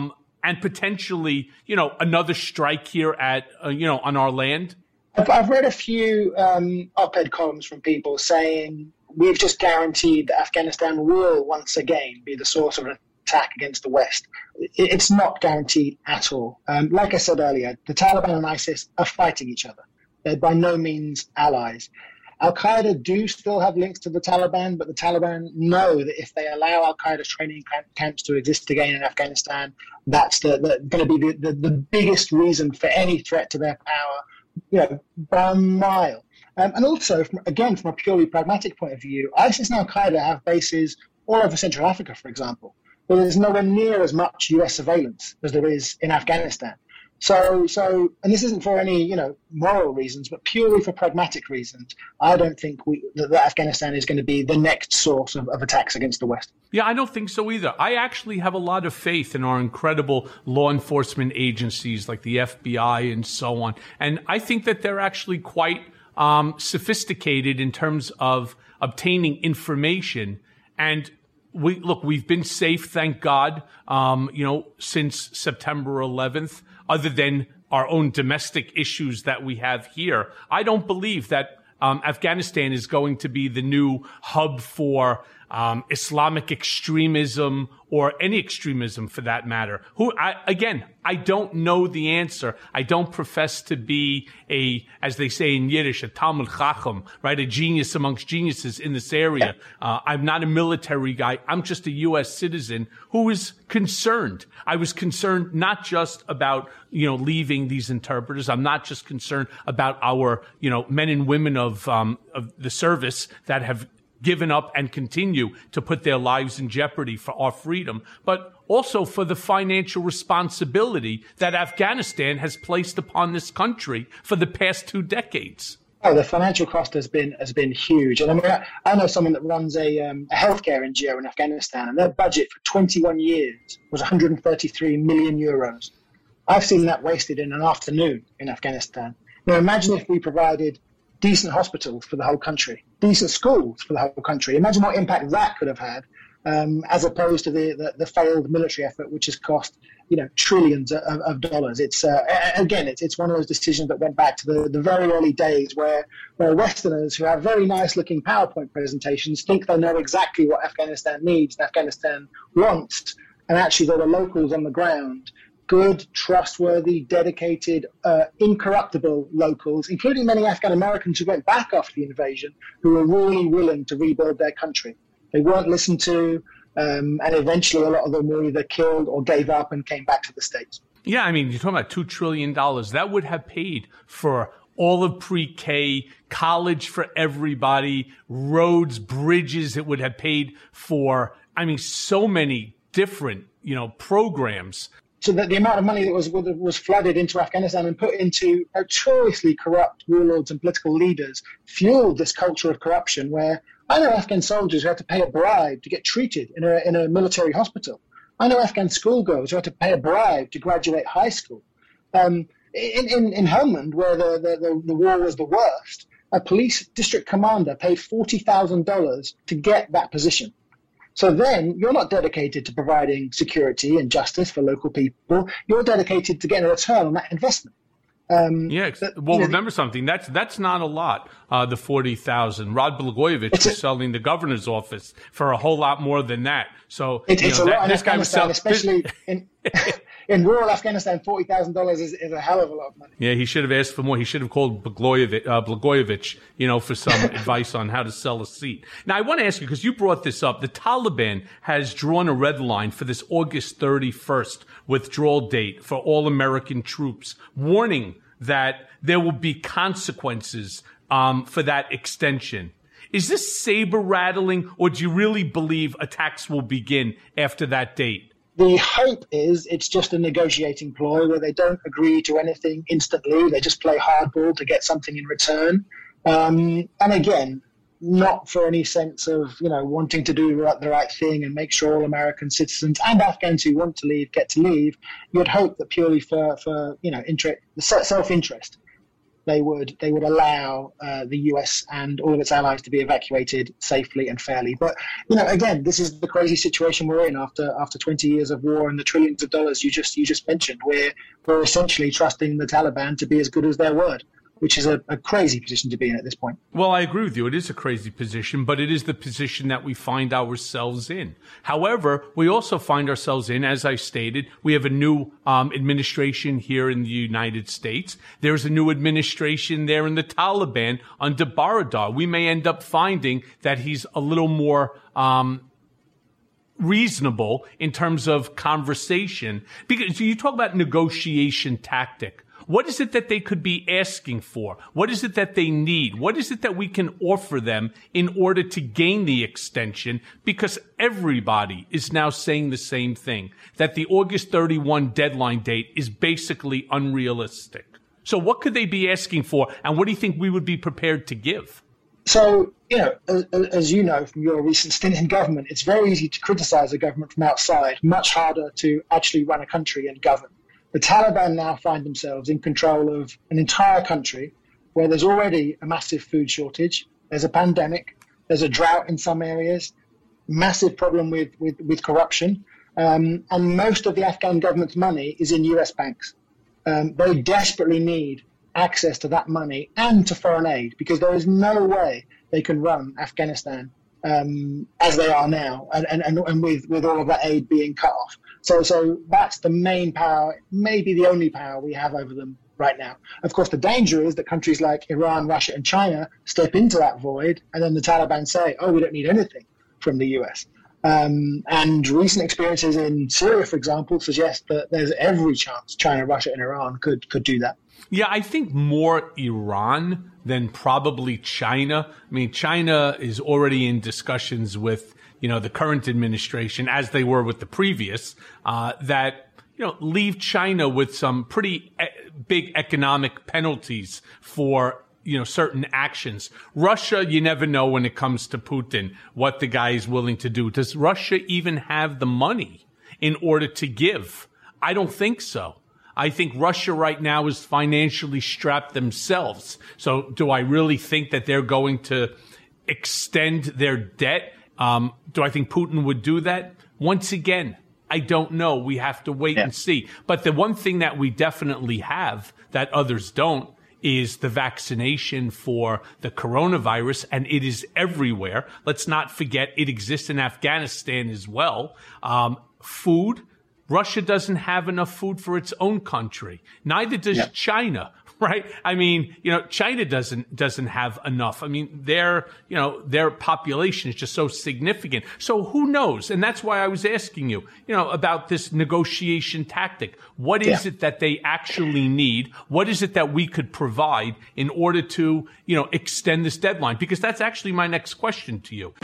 and potentially, another strike here at, on our land? I've read a few op-ed columns from people saying we've just guaranteed that Afghanistan will once again be the source of an attack against the West. It's not guaranteed at all. Like I said earlier, the Taliban and ISIS are fighting each other. They're by no means allies. Al-Qaeda do still have links to the Taliban, but the Taliban know that if they allow Al-Qaeda's training camps to exist again in Afghanistan, that's going to be the biggest reason for any threat to their power, by a mile. And also, from a purely pragmatic point of view, ISIS and Al-Qaeda have bases all over Central Africa, for example, where there's nowhere near as much U.S. surveillance as there is in Afghanistan. So, and this isn't for any, moral reasons, but purely for pragmatic reasons. I don't think that Afghanistan is going to be the next source of attacks against the West. Yeah, I don't think so either. I actually have a lot of faith in our incredible law enforcement agencies like the FBI and so on. And I think that they're actually quite sophisticated in terms of obtaining information. And we've been safe, thank God, since September 11th. Other than our own domestic issues that we have here, I don't believe that Afghanistan is going to be the new hub for Islamic extremism or any extremism for that matter. I don't know the answer. I don't profess to be as they say in Yiddish, a Talmud Chacham, right? A genius amongst geniuses in this area. I'm not a military guy. I'm just a U.S. citizen who is concerned. I was concerned not just about, leaving these interpreters. I'm not just concerned about our, men and women of the service that have given up and continue to put their lives in jeopardy for our freedom, but also for the financial responsibility that Afghanistan has placed upon this country for the past 2 decades. Oh, the financial cost has been huge. And I know someone that runs a healthcare NGO in Afghanistan, and their budget for 21 years was 133 million euros. I've seen that wasted in an afternoon in Afghanistan. Now, imagine if we provided decent hospitals for the whole country, decent schools for the whole country. Imagine what impact that could have had, as opposed to the failed military effort, which has cost trillions of dollars. It's again, it's one of those decisions that went back to the very early days where Westerners who have very nice looking PowerPoint presentations think they know exactly what Afghanistan needs and Afghanistan wants, and actually there were locals on the ground, good, trustworthy, dedicated, incorruptible locals, including many Afghan Americans who went back after the invasion, who were really willing to rebuild their country. They weren't listened to. And eventually a lot of them were either killed or gave up and came back to the States. Yeah, I mean, you're talking about $2 trillion. That would have paid for all of pre-K, college for everybody, roads, bridges. It would have paid for, so many different, programs. So that the amount of money that was flooded into Afghanistan and put into notoriously corrupt warlords and political leaders fueled this culture of corruption where I know Afghan soldiers who had to pay a bribe to get treated in a military hospital. I know Afghan schoolgirls who had to pay a bribe to graduate high school. In Helmand, where the war was the worst, a police district commander paid $40,000 to get that position. So then you're not dedicated to providing security and justice for local people. You're dedicated to getting a return on that investment. Remember something. That's not a lot. The 40,000. Rod Blagojevich was selling the governor's office for a whole lot more than that. So it's a lot in Afghanistan, especially in rural Afghanistan. $40,000 is a hell of a lot of money. Yeah, he should have asked for more. He should have called Blagojevich, for some advice on how to sell a seat. Now, I want to ask you, because you brought this up, the Taliban has drawn a red line for this August 31st withdrawal date for all American troops, warning that there will be consequences for that extension. Is this saber rattling, or do you really believe attacks will begin after that date? The hope is it's just a negotiating ploy where they don't agree to anything instantly. They just play hardball to get something in return. And again, not for any sense of, wanting to do the right thing and make sure all American citizens and Afghans who want to leave get to leave. You'd hope that purely for self-interest, they would allow the US and all of its allies to be evacuated safely and fairly. But, again, this is the crazy situation we're in after 20 years of war and the trillions of dollars you just mentioned. We're essentially trusting the Taliban to be as good as their word, which is a crazy position to be in at this point. Well, I agree with you. It is a crazy position, but it is the position that we find ourselves in. However, we also find ourselves in, as I stated, we have a new administration here in the United States. There's a new administration there in the Taliban under Baradar. We may end up finding that he's a little more reasonable in terms of conversation. Because you talk about negotiation tactic. What is it that they could be asking for? What is it that they need? What is it that we can offer them in order to gain the extension? Because everybody is now saying the same thing, that the August 31 deadline date is basically unrealistic. So what could they be asking for, and what do you think we would be prepared to give? So, as you know from your recent stint in government, it's very easy to criticize a government from outside, much harder to actually run a country and govern. The Taliban now find themselves in control of an entire country where there's already a massive food shortage, there's a pandemic, there's a drought in some areas, massive problem with corruption, and most of the Afghan government's money is in US banks. They desperately need access to that money and to foreign aid, because there is no way they can run Afghanistan as they are now, and with all of that aid being cut off. So that's the main power, maybe the only power we have over them right now. Of course, the danger is that countries like Iran, Russia, and China step into that void, and then the Taliban say, oh, we don't need anything from the US. And recent experiences in Syria, for example, suggest that there's every chance China, Russia, and Iran could do that. Yeah, I think more Iran than probably China. I mean, China is already in discussions with, the current administration, as they were with the previous, that, leave China with some pretty big economic penalties for, certain actions. Russia, you never know when it comes to Putin, what the guy is willing to do. Does Russia even have the money in order to give? I don't think so. I think Russia right now is financially strapped themselves. So do I really think that they're going to extend their debt? Do I think Putin would do that? Once again, I don't know. We have to wait and see. But the one thing that we definitely have that others don't is the vaccination for the coronavirus, and it is everywhere. Let's not forget it exists in Afghanistan as well. Food. Russia doesn't have enough food for its own country. Neither does China, right? I mean, China doesn't have enough. I mean, their population is just so significant. So who knows? And that's why I was asking you, about this negotiation tactic. What is it that they actually need? What is it that we could provide in order to, extend this deadline? Because that's actually my next question to you.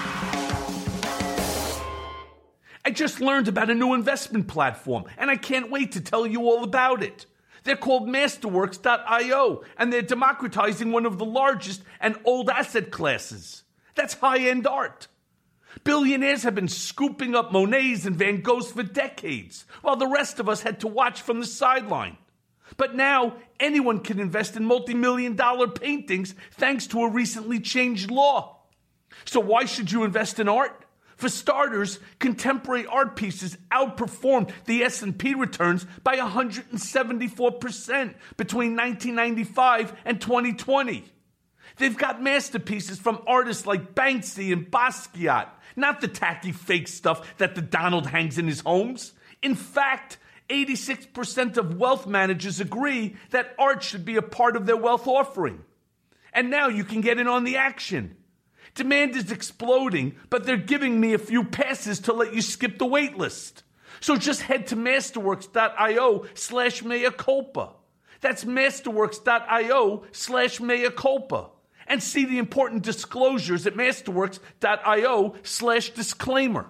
I just learned about a new investment platform, and I can't wait to tell you all about it. They're called Masterworks.io, and they're democratizing one of the largest and old asset classes. That's high-end art. Billionaires have been scooping up Monets and Van Goghs for decades, while the rest of us had to watch from the sideline. But now, anyone can invest in multi-million-dollar paintings thanks to a recently changed law. So why should you invest in art? For starters, contemporary art pieces outperformed the S&P returns by 174% between 1995 and 2020. They've got masterpieces from artists like Banksy and Basquiat, not the tacky fake stuff that the Donald hangs in his homes. In fact, 86% of wealth managers agree that art should be a part of their wealth offering. And now you can get in on the action. Demand is exploding, but they're giving me a few passes to let you skip the wait list. So just head to masterworks.io/mea culpa. That's masterworks.io/mea culpa. And see the important disclosures at masterworks.io/disclaimer.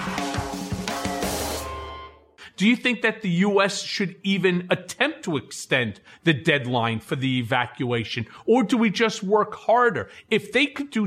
Do you think that the U.S. should even attempt to extend the deadline for the evacuation? Or do we just work harder? If they could do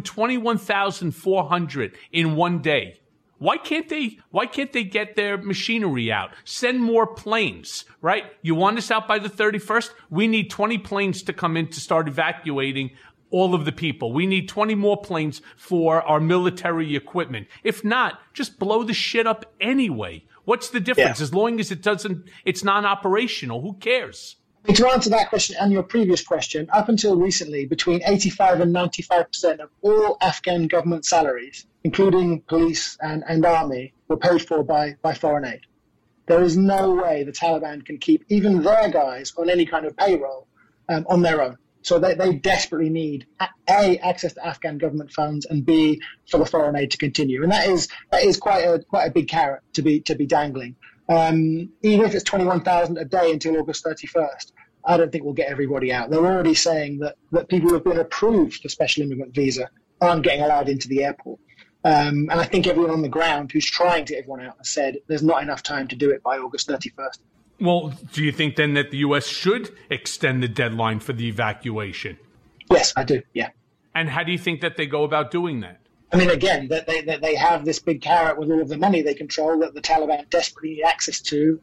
21,400 in one day, why can't they get their machinery out? Send more planes, right? You want us out by the 31st? We need 20 planes to come in to start evacuating all of the people. We need 20 more planes for our military equipment. If not, just blow the shit up anyway. What's the difference? As long as it's non-operational, who cares? To answer that question and your previous question, up until recently, between 85 and 95% of all Afghan government salaries, including police and army, were paid for by foreign aid. There is no way the Taliban can keep even their guys on any kind of payroll on their own. So they desperately need A, access to Afghan government funds, and B, for the foreign aid to continue. And that is quite a big carrot to be dangling. Even if it's 21,000 a day until August 31st, I don't think we'll get everybody out. They're already saying that people who have been approved for special immigrant visa aren't getting allowed into the airport. And I think everyone on the ground who's trying to get everyone out has said there's not enough time to do it by August 31st. Well, do you think then that the U.S. should extend the deadline for the evacuation? Yes, I do, yeah. And how do you think that they go about doing that? I mean, again, that they have this big carrot with all of the money they control that the Taliban desperately need access to.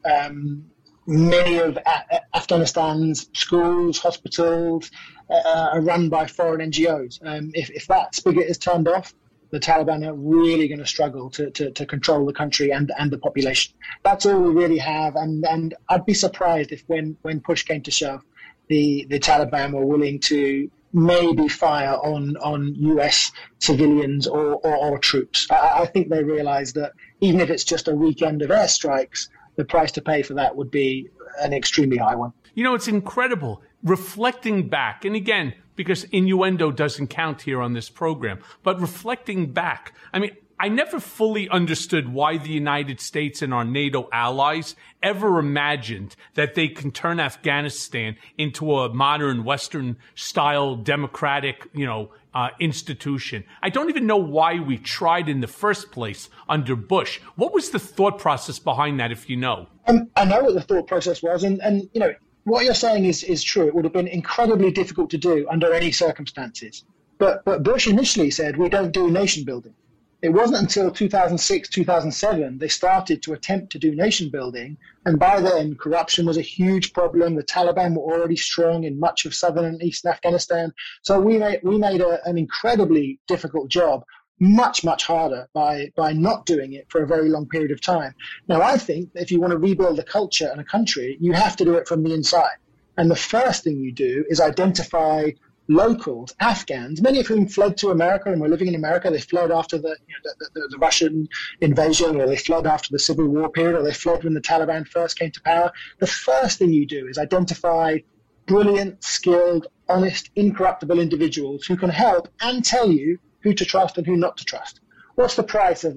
Many of Afghanistan's schools, hospitals are run by foreign NGOs. If that spigot is turned off, the Taliban are really going to struggle to control the country and the population. That's all we really have. And I'd be surprised if when push came to shove, the Taliban were willing to maybe fire on U.S. civilians or troops. I think they realize that even if it's just a weekend of airstrikes, the price to pay for that would be an extremely high one. It's incredible. Reflecting back, and again, because innuendo doesn't count here on this program, but reflecting back, I mean, I never fully understood why the United States and our NATO allies ever imagined that they can turn Afghanistan into a modern Western-style democratic, institution. I don't even know why we tried in the first place under Bush. What was the thought process behind that, if you know? I know what the thought process was, and what you're saying is true. It would have been incredibly difficult to do under any circumstances. But Bush initially said, we don't do nation building. It wasn't until 2006, 2007, they started to attempt to do nation building. And by then, corruption was a huge problem. The Taliban were already strong in much of southern and eastern Afghanistan. So we made an incredibly difficult job much, much harder by not doing it for a very long period of time. Now, I think that if you want to rebuild a culture and a country, you have to do it from the inside. And the first thing you do is identify locals, Afghans, many of whom fled to America and were living in America. They fled after the Russian invasion, or they fled after the Civil War period, or they fled when the Taliban first came to power. The first thing you do is identify brilliant, skilled, honest, incorruptible individuals who can help and tell you who to trust and who not to trust. What's the price of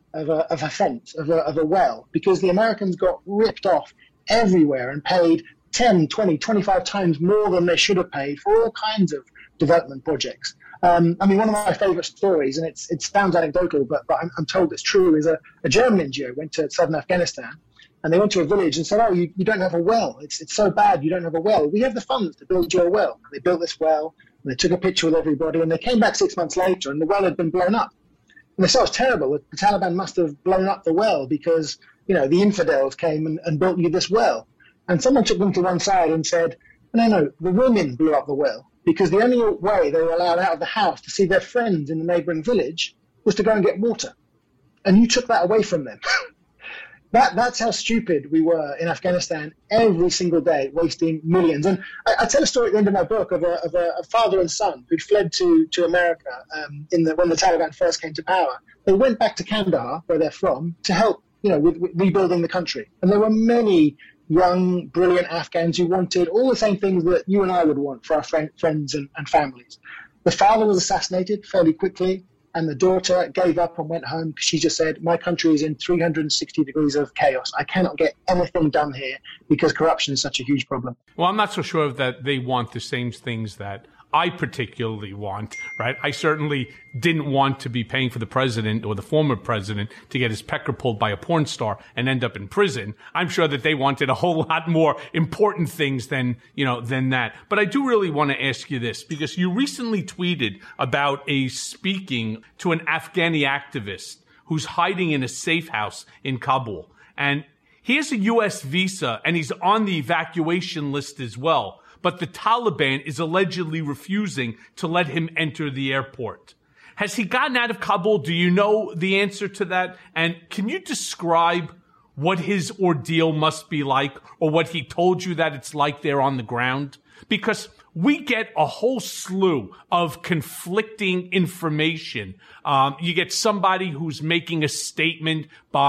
a fence, of a well? Because the Americans got ripped off everywhere and paid 10, 20, 25 times more than they should have paid for all kinds of development projects. I mean, one of my favorite stories, and it sounds anecdotal, but I'm told it's true, is a German NGO went to southern Afghanistan, and they went to a village and said, oh, you don't have a well. It's so bad you don't have a well. We have the funds to build you a well. And they built this well, and they took a picture with everybody, and they came back 6 months later, and the well had been blown up. And they said, it's terrible. The Taliban must have blown up the well because, the infidels came and built you this well. And someone took them to one side and said, no, the women blew up the well because the only way they were allowed out of the house to see their friends in the neighboring village was to go and get water. And you took that away from them. That's how stupid we were in Afghanistan every single day, wasting millions. And I tell a story at the end of my book of a father and son who'd fled to America when the Taliban first came to power. They went back to Kandahar, where they're from, to help with rebuilding the country. And there were many young, brilliant Afghans who wanted all the same things that you and I would want for our friends and families. The father was assassinated fairly quickly, and the daughter gave up and went home because she just said, my country is in 360 degrees of chaos. I cannot get anything done here because corruption is such a huge problem. Well, I'm not so sure that they want the same things that I particularly want, right? I certainly didn't want to be paying for the president or the former president to get his pecker pulled by a porn star and end up in prison. I'm sure that they wanted a whole lot more important things than that. But I do really want to ask you this, because you recently tweeted about speaking to an Afghani activist who's hiding in a safe house in Kabul. And he has a U.S. visa and he's on the evacuation list as well. But the Taliban is allegedly refusing to let him enter the airport. Has he gotten out of Kabul? Do you know the answer to that? And can you describe what his ordeal must be like, or what he told you that it's like there on the ground? Because we get a whole slew of conflicting information. You get somebody who's making a statement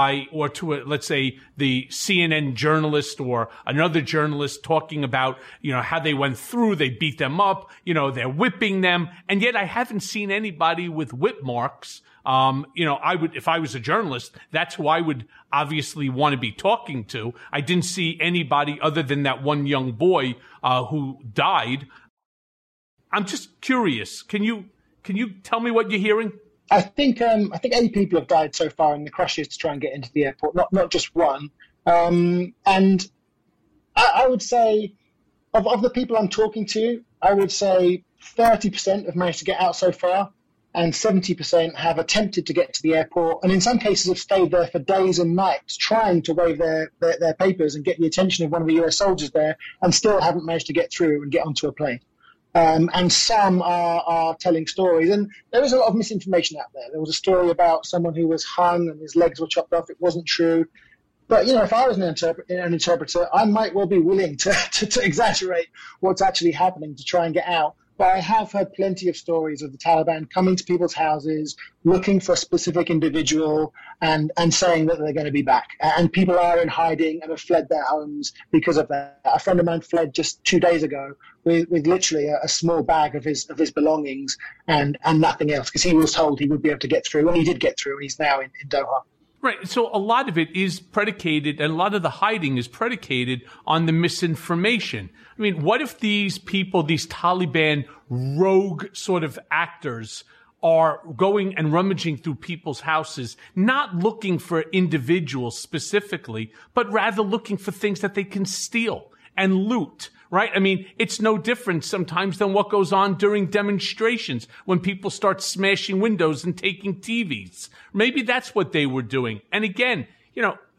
let's say, the CNN journalist or another journalist talking about, how they went through, they beat them up, they're whipping them. And yet I haven't seen anybody with whip marks. If I was a journalist, that's who I would obviously want to be talking to. I didn't see anybody other than that one young boy, who died. I'm just curious. Can you tell me what you're hearing? I think 8 people have died so far in the crashes to try and get into the airport, not just one. And I would say of the people I'm talking to, I would say 30% have managed to get out so far, and 70% have attempted to get to the airport, and in some cases have stayed there for days and nights trying to wave their papers and get the attention of one of the US soldiers there, and still haven't managed to get through and get onto a plane. And some are telling stories, and there is a lot of misinformation out there. There was a story about someone who was hung and his legs were chopped off. It wasn't true. But, if I was an interpreter, I might well be willing to exaggerate what's actually happening to try and get out. But I have heard plenty of stories of the Taliban coming to people's houses, looking for a specific individual and saying that they're going to be back. And people are in hiding and have fled their homes because of that. A friend of mine fled just 2 days ago with literally a small bag of his belongings and nothing else, because he was told he would be able to get through. And he did get through, and he's now in Doha. Right. So a lot of it is predicated, and a lot of the hiding is predicated on the misinformation. I mean, what if these people, these Taliban rogue sort of actors, are going and rummaging through people's houses, not looking for individuals specifically, but rather looking for things that they can steal and loot? Right? I mean, it's no different sometimes than what goes on during demonstrations when people start smashing windows and taking TVs. Maybe that's what they were doing. And again,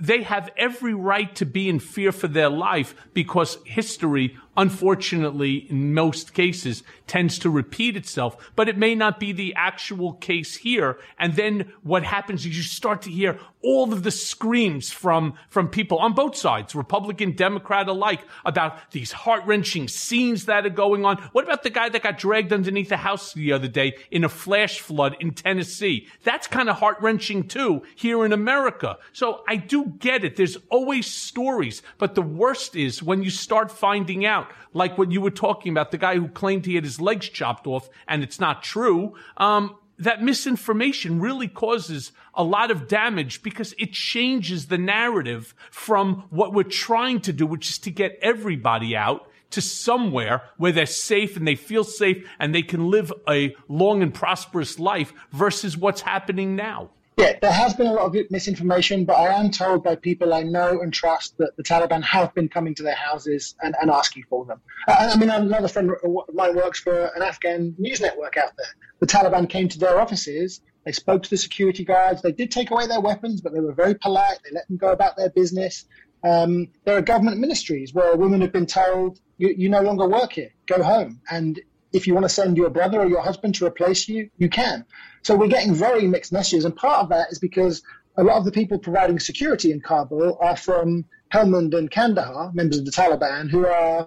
they have every right to be in fear for their life because history, unfortunately, in most cases, tends to repeat itself. But it may not be the actual case here. And then what happens is you start to hear all of the screams from people on both sides, Republican, Democrat alike, about these heart-wrenching scenes that are going on. What about the guy that got dragged underneath a house the other day in a flash flood in Tennessee? That's kind of heart-wrenching too here in America. So I do get it. There's always stories. But the worst is when you start finding out, like what you were talking about, the guy who claimed he had his legs chopped off and it's not true, that misinformation really causes a lot of damage because it changes the narrative from what we're trying to do, which is to get everybody out to somewhere where they're safe and they feel safe and they can live a long and prosperous life versus what's happening now. Yeah, there has been a lot of misinformation, but I am told by people I know and trust that the Taliban have been coming to their houses and asking for them. I mean, another friend of mine works for an Afghan news network out there. The Taliban came to their offices, they spoke to the security guards, they did take away their weapons, but they were very polite, they let them go about their business. There are government ministries where women have been told, you no longer work here, go home. And if you want to send your brother or your husband to replace you, you can. So we're getting very mixed messages. And part of that is because a lot of the people providing security in Kabul are from Helmand and Kandahar, members of the Taliban, who are,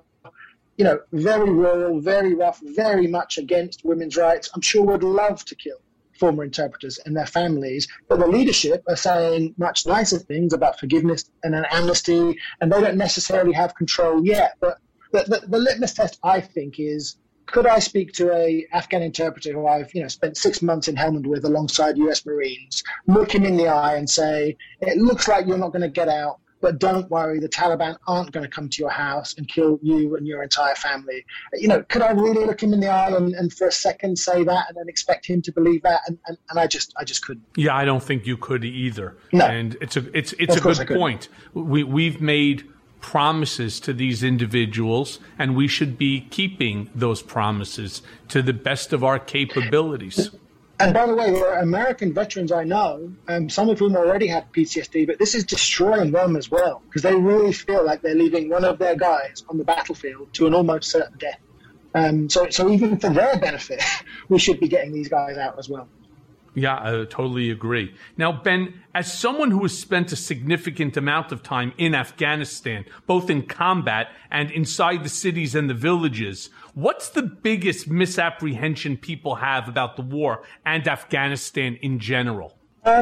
very rural, very rough, very much against women's rights. I'm sure would love to kill former interpreters and their families. But the leadership are saying much nicer things about forgiveness and an amnesty, and they don't necessarily have control yet. But the litmus test, I think, is, could I speak to a Afghan interpreter who I've spent 6 months in Helmand with alongside US Marines, look him in the eye and say, it looks like you're not going to get out, but don't worry, the Taliban aren't going to come to your house and kill you and your entire family. Could I really look him in the eye and for a second say that and then expect him to believe that? And I just couldn't. Yeah, I don't think you could either. No. And it's a good point. We've made promises to these individuals, and we should be keeping those promises to the best of our capabilities. And by the way, there are American veterans I know, some of whom already have PTSD, but this is destroying them as well, because they really feel like they're leaving one of their guys on the battlefield to an almost certain death. So even for their benefit, we should be getting these guys out as well. Yeah, I totally agree. Now, Ben, as someone who has spent a significant amount of time in Afghanistan, both in combat and inside the cities and the villages, what's the biggest misapprehension people have about the war and Afghanistan in general?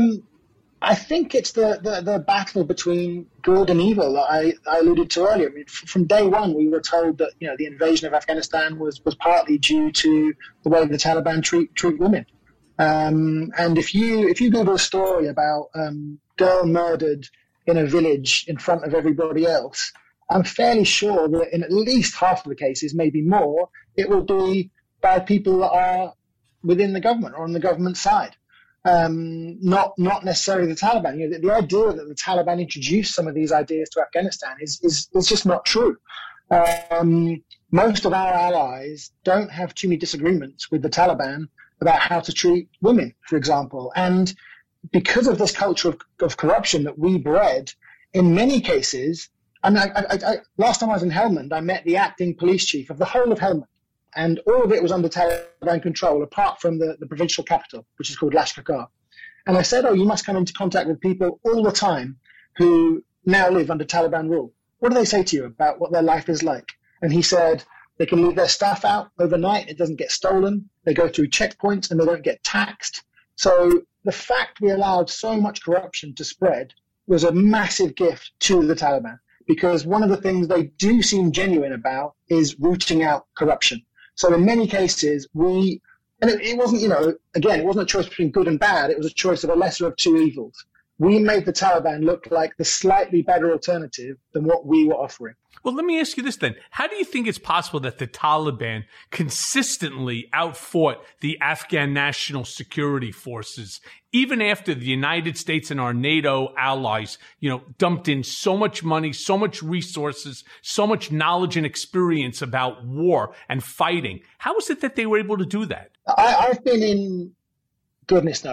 I think it's the battle between good and evil that I alluded to earlier. I mean, from day one, we were told that the invasion of Afghanistan was partly due to the way the Taliban treat women. And if you Google a story about girl murdered in a village in front of everybody else, I'm fairly sure that in at least half of the cases, maybe more, it will be by people that are within the government or on the government side. Not necessarily the Taliban. The idea that the Taliban introduced some of these ideas to Afghanistan is just not true. Most of our allies don't have too many disagreements with the Taliban about how to treat women, for example. And because of this culture of corruption that we bred, in many cases, last time I was in Helmand, I met the acting police chief of the whole of Helmand, and all of it was under Taliban control, apart from the provincial capital, which is called Lashkar. And I said, you must come into contact with people all the time who now live under Taliban rule. What do they say to you about what their life is like? And he said, they can leave their stuff out overnight. It doesn't get stolen. They go through checkpoints and they don't get taxed. So the fact we allowed so much corruption to spread was a massive gift to the Taliban, because one of the things they do seem genuine about is rooting out corruption. So in many cases, it wasn't, it wasn't a choice between good and bad. It was a choice of a lesser of two evils. We made the Taliban look like the slightly better alternative than what we were offering. Well, let me ask you this then. How do you think it's possible that the Taliban consistently outfought the Afghan National Security Forces, even after the United States and our NATO allies, dumped in so much money, so much resources, so much knowledge and experience about war and fighting? How is it that they were able to do that? I've been in, goodness knows,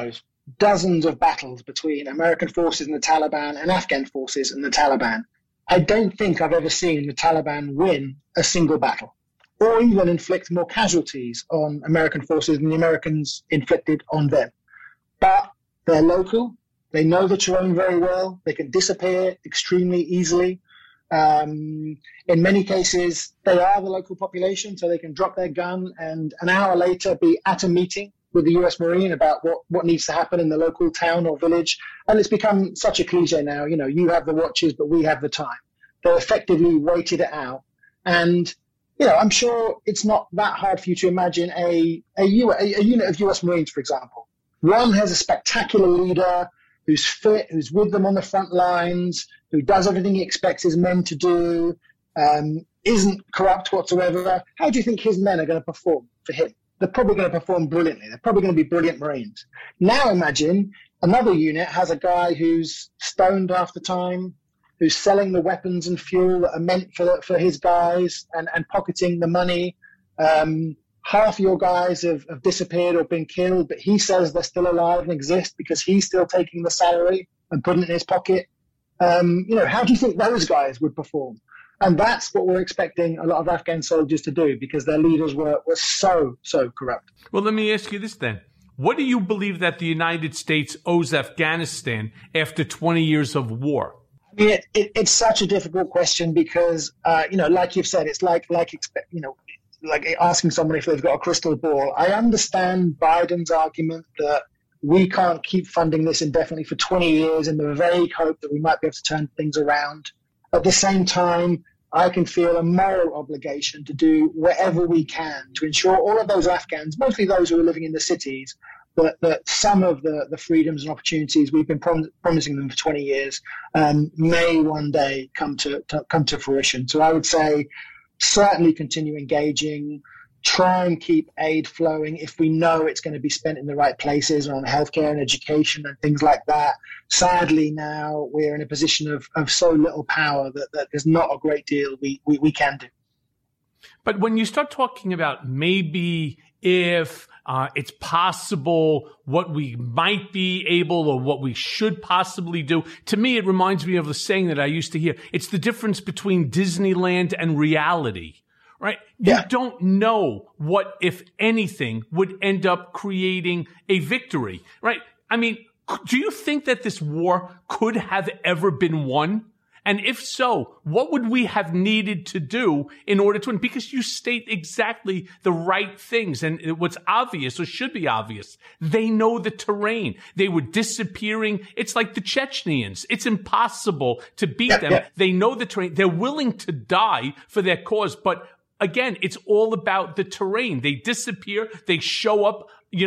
dozens of battles between American forces and the Taliban and Afghan forces and the Taliban. I don't think I've ever seen the Taliban win a single battle or even inflict more casualties on American forces than the Americans inflicted on them. But they're local. They know the terrain very well. They can disappear extremely easily. In many cases, they are the local population, so they can drop their gun and an hour later be at a meeting with the US Marine about what needs to happen in the local town or village. And it's become such a cliche now, you have the watches, but we have the time. They effectively waited it out. And, I'm sure it's not that hard for you to imagine a unit of US Marines, for example. One has a spectacular leader who's fit, who's with them on the front lines, who does everything he expects his men to do, isn't corrupt whatsoever. How do you think his men are going to perform for him? They're probably going to perform brilliantly. They're probably going to be brilliant Marines. Now imagine another unit has a guy who's stoned half the time, who's selling the weapons and fuel that are meant for his guys and pocketing the money. Half your guys have disappeared or been killed, but he says they're still alive and exist because he's still taking the salary and putting it in his pocket. How do you think those guys would perform? And that's what we're expecting a lot of Afghan soldiers to do because their leaders were so corrupt. Well, let me ask you this then. What do you believe that the United States owes Afghanistan after 20 years of war? I mean, it's such a difficult question because, like you've said, it's like asking someone if they've got a crystal ball. I understand Biden's argument that we can't keep funding this indefinitely for 20 years in the vague hope that we might be able to turn things around. At the same time, I can feel a moral obligation to do whatever we can to ensure all of those Afghans, mostly those who are living in the cities, that some of the freedoms and opportunities we've been promising them for 20 years may one day come to fruition. So I would say certainly continue engaging, try and keep aid flowing if we know it's going to be spent in the right places on healthcare and education and things like that. Sadly, now we're in a position of so little power that there's not a great deal we can do. But when you start talking about maybe if it's possible what we might be able or what we should possibly do, to me it reminds me of the saying that I used to hear. It's the difference between Disneyland and reality. Right? Yeah. You don't know what, if anything, would end up creating a victory, right? I mean, do you think that this war could have ever been won? And if so, what would we have needed to do in order to win? Because you state exactly the right things. And what's obvious or should be obvious, they know the terrain. They were disappearing. It's like the Chechens. It's impossible to beat them. Yeah. They know the terrain. They're willing to die for their cause. But again, it's all about the terrain. They disappear. They show up,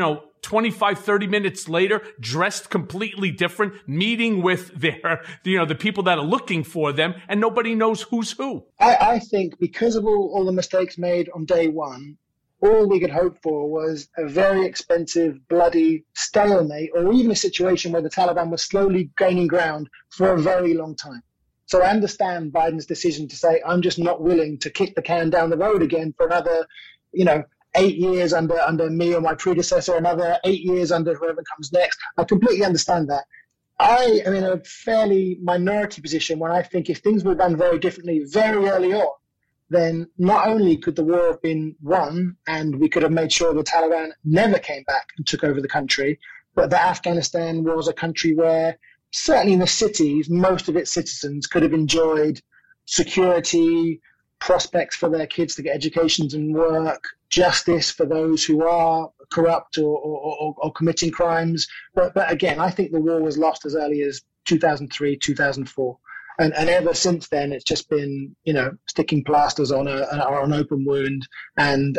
25, 30 minutes later, dressed completely different, meeting with the people that are looking for them, and nobody knows who's who. I think because of all the mistakes made on day one, all we could hope for was a very expensive, bloody stalemate, or even a situation where the Taliban was slowly gaining ground for a very long time. So I understand Biden's decision to say, I'm just not willing to kick the can down the road again for another, 8 years under me or my predecessor, another 8 years under whoever comes next. I completely understand that. I am in a fairly minority position when I think if things were done very differently very early on, then not only could the war have been won and we could have made sure the Taliban never came back and took over the country, but that Afghanistan was a country where certainly in the cities, most of its citizens could have enjoyed security, prospects for their kids to get educations and work, justice for those who are corrupt or committing crimes. But again, I think the war was lost as early as 2003, 2004. And ever since then, it's just been, sticking plasters on an open wound. And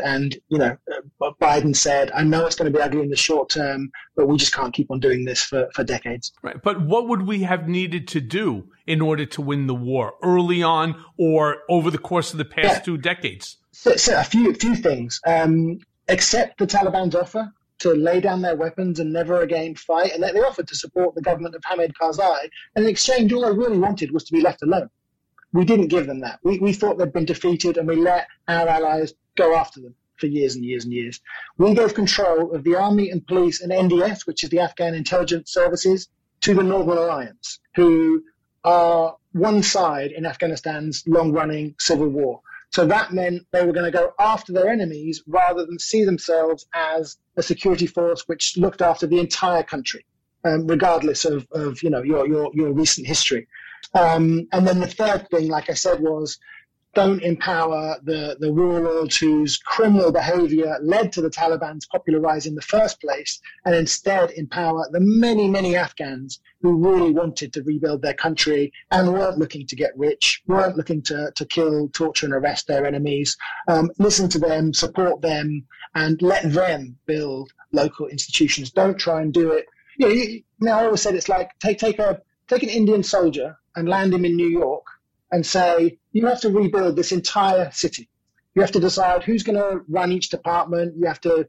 Biden said, I know it's going to be ugly in the short term, but we just can't keep on doing this for decades. Right. But what would we have needed to do in order to win the war early on or over the course of the past 2 decades? So a few things. Accept the Taliban's offer to lay down their weapons and never again fight, and they offered to support the government of Hamid Karzai. And in exchange, all they really wanted was to be left alone. We didn't give them that. We thought they'd been defeated, and we let our allies go after them. for years and years and years. We gave control of the army and police and NDS, which is the Afghan intelligence services, to the Northern Alliance, who are one side in Afghanistan's long-running civil war. So that meant they were going to go after their enemies rather than see themselves as a security force which looked after the entire country, regardless of your recent history. And then the third thing, like I said, was don't empower the warlords whose criminal behavior led to the Taliban's popular rise in the first place, and instead empower the many, many Afghans who really wanted to rebuild their country and weren't looking to get rich, weren't looking to kill, torture, and arrest their enemies. Listen to them, support them, and let them build local institutions. Don't try and do it. I always said it's like take an Indian soldier and land him in New York and say, you have to rebuild this entire city. You have to decide who's going to run each department. You have to,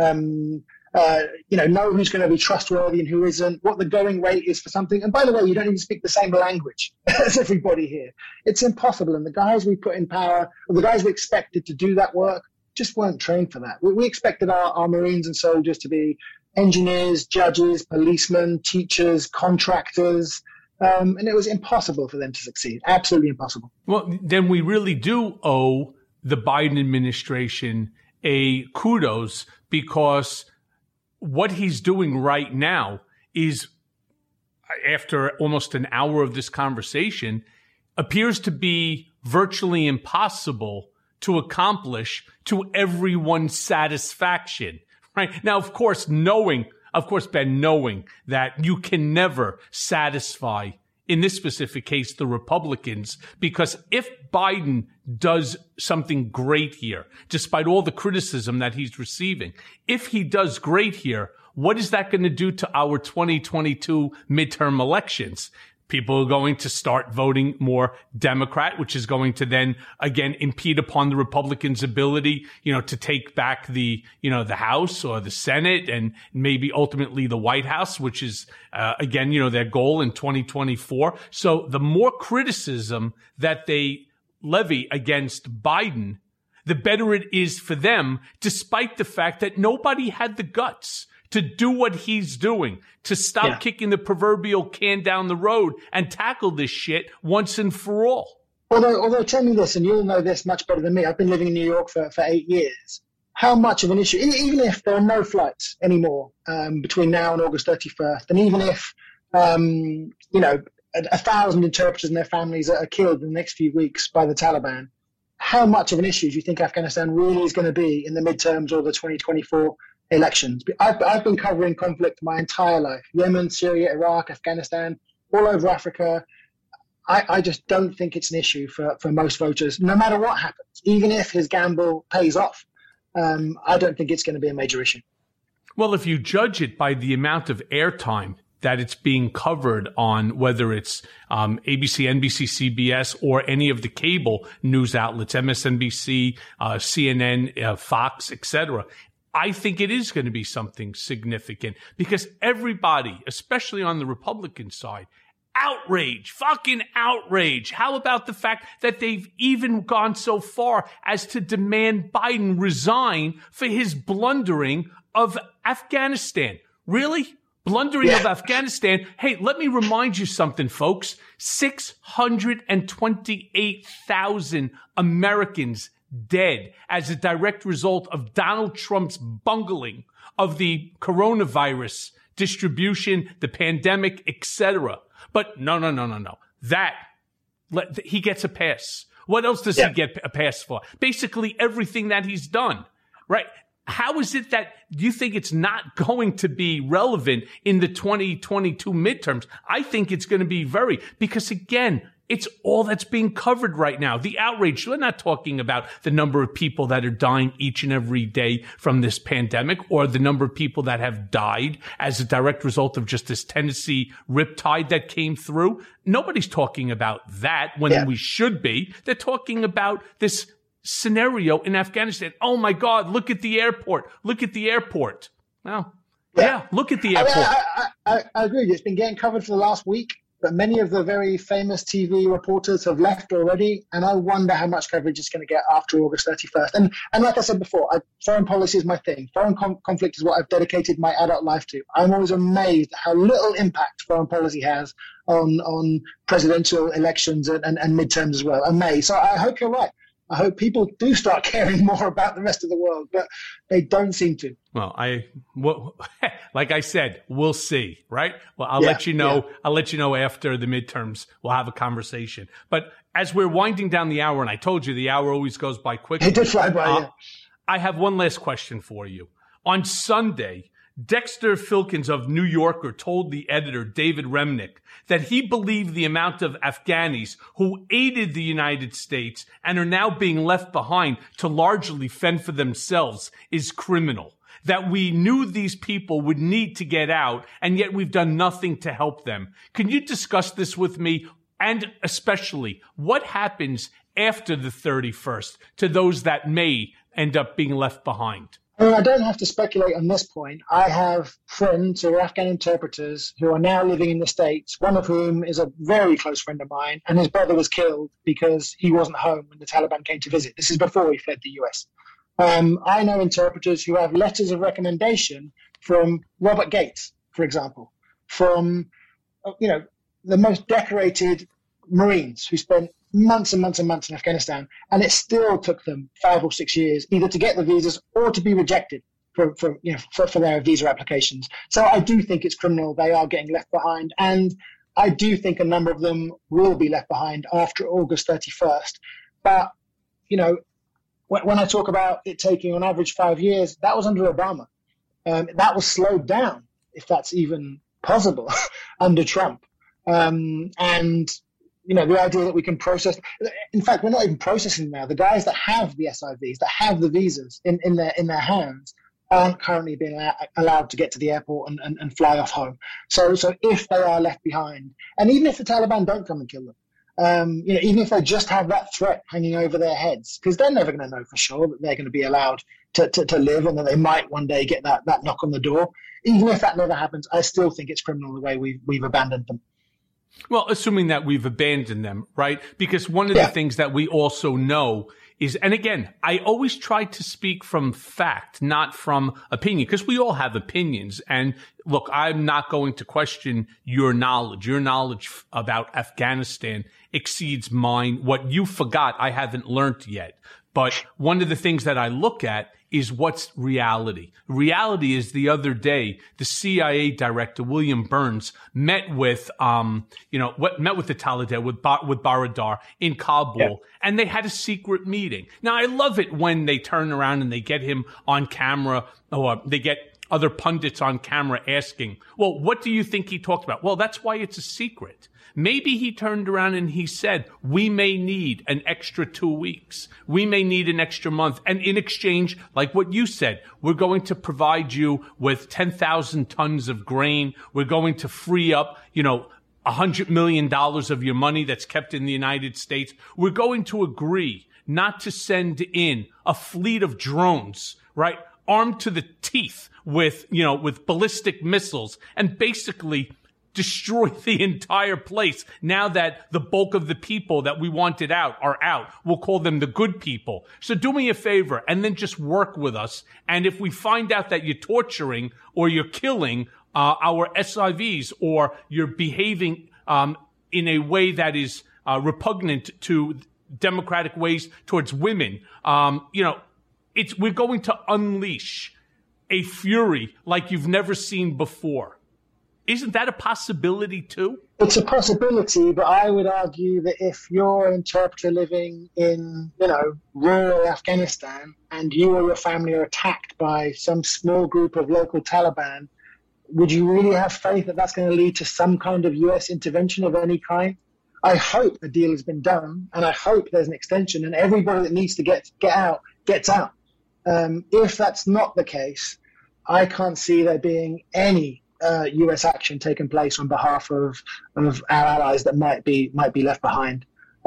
know who's going to be trustworthy and who isn't, what the going rate is for something. And by the way, you don't even speak the same language as everybody here. It's impossible. And the guys we put in power, or the guys we expected to do that work, just weren't trained for that. We expected our Marines and soldiers to be engineers, judges, policemen, teachers, contractors, and it was impossible for them to succeed. Absolutely impossible. Well, then we really do owe the Biden administration a kudos, because what he's doing right now is, after almost an hour of this conversation, appears to be virtually impossible to accomplish to everyone's satisfaction. Right? Now, of course, Ben, knowing that you can never satisfy, in this specific case, the Republicans, because if Biden does something great here, despite all the criticism that he's receiving, if he does great here, what is that going to do to our 2022 midterm elections? People are going to start voting more Democrat, which is going to then again impede upon the Republicans' ability, to take back the House or the Senate and maybe ultimately the White House, which is again, their goal in 2024. So the more criticism that they levy against Biden, the better it is for them, despite the fact that nobody had the guts to do what he's doing, to stop kicking the proverbial can down the road and tackle this shit once and for all. Although tell me this, and you'll know this much better than me, I've been living in New York for 8 years. How much of an issue, even if there are no flights anymore between now and August 31st, and even if, 1,000 interpreters and their families are killed in the next few weeks by the Taliban, how much of an issue do you think Afghanistan really is going to be in the midterms or the 2024 elections? I've been covering conflict my entire life. Yemen, Syria, Iraq, Afghanistan, all over Africa. I just don't think it's an issue for most voters, no matter what happens. Even if his gamble pays off, I don't think it's going to be a major issue. Well, if you judge it by the amount of airtime that it's being covered on, whether it's ABC, NBC, CBS, or any of the cable news outlets, MSNBC, CNN, Fox, etc., I think it is going to be something significant, because everybody, especially on the Republican side, fucking outrage. How about the fact that they've even gone so far as to demand Biden resign for his blundering of Afghanistan? Really? Blundering of Afghanistan. Hey, let me remind you something, folks. 628,000 Americans dead as a direct result of Donald Trump's bungling of the coronavirus distribution, the pandemic, etc. But no. He gets a pass. What else does he get a pass for? Basically everything that he's done, right? How is it that you think it's not going to be relevant in the 2022 midterms? I think it's going to be because again, it's all that's being covered right now. The outrage. We're not talking about the number of people that are dying each and every day from this pandemic, or the number of people that have died as a direct result of just this Tennessee riptide that came through. Nobody's talking about that when we should be. They're talking about this scenario in Afghanistan. Oh my God, look at the airport. Look at the airport. Well, look at the airport. I agree. It's been getting covered for the last week. but many of the very famous TV reporters have left already, and I wonder how much coverage it's going to get after August 31st. And like I said before, foreign policy is my thing. Foreign conflict is what I've dedicated my adult life to. I'm always amazed at how little impact foreign policy has on presidential elections and midterms as well. Amazed. So I hope you're right. I hope people do start caring more about the rest of the world, but they don't seem to. Well, like I said, we'll see, right? Well, I'll let you know. Yeah. I'll let you know after the midterms. We'll have a conversation. But as we're winding down the hour, and I told you the hour always goes by quickly. It did fly by, yeah. I have one last question for you. On Sunday, Dexter Filkins of New Yorker told the editor, David Remnick, that he believed the amount of Afghanis who aided the United States and are now being left behind to largely fend for themselves is criminal. That we knew these people would need to get out, and yet we've done nothing to help them. Can you discuss this with me? And especially, what happens after the 31st to those that may end up being left behind? I don't have to speculate on this point. I have friends who are Afghan interpreters who are now living in the States, one of whom is a very close friend of mine, and his brother was killed because he wasn't home when the Taliban came to visit. This is before he fled the US. I know interpreters who have letters of recommendation from Robert Gates, for example, from the most decorated Marines who spent months and months and months in Afghanistan, and it still took them 5 or 6 years either to get the visas or to be rejected for their visa applications. So I do think it's criminal. They are getting left behind, and I do think a number of them will be left behind after August 31st. But when I talk about it taking on average 5 years, that was under Obama. That was slowed down, if that's even possible, under Trump. The idea that we can process, in fact, we're not even processing now. The guys that have the SIVs, that have the visas in their hands, aren't currently being allowed to get to the airport and fly off home. So if they are left behind, and even if the Taliban don't come and kill them, even if they just have that threat hanging over their heads, because they're never going to know for sure that they're going to be allowed to live, and that they might one day get that knock on the door. Even if that never happens, I still think it's criminal the way we've abandoned them. Well, assuming that we've abandoned them, right? Because one of the things that we also know is, and again, I always try to speak from fact, not from opinion, because we all have opinions. And look, I'm not going to question your knowledge. Your knowledge about Afghanistan exceeds mine. What you forgot, I haven't learned yet. But one of the things that I look at is what's reality. Reality is the other day, the CIA director, William Burns, met with the Taliban, with Baradar in Kabul, and they had a secret meeting. Now, I love it when they turn around and they get him on camera, or they get other pundits on camera asking, well, what do you think he talked about? Well, that's why it's a secret. Maybe he turned around and he said, we may need an extra 2 weeks. We may need an extra month. And in exchange, like what you said, we're going to provide you with 10,000 tons of grain. We're going to free up, $100 million of your money that's kept in the United States. We're going to agree not to send in a fleet of drones, right, armed to the teeth with ballistic missiles, and basically destroy the entire place. Now that the bulk of the people that we wanted out are out, we'll call them the good people. So do me a favor and then just work with us. And if we find out that you're torturing or you're killing our SIVs, or you're behaving in a way that is repugnant to democratic ways towards women, we're going to unleash a fury like you've never seen before. Isn't that a possibility too? It's a possibility, but I would argue that if you're an interpreter living in, rural Afghanistan, and you or your family are attacked by some small group of local Taliban, would you really have faith that that's going to lead to some kind of US intervention of any kind? I hope a deal has been done, and I hope there's an extension, and everybody that needs to get out, gets out. If that's not the case, I can't see there being any US action taking place on behalf of our allies that might be left behind.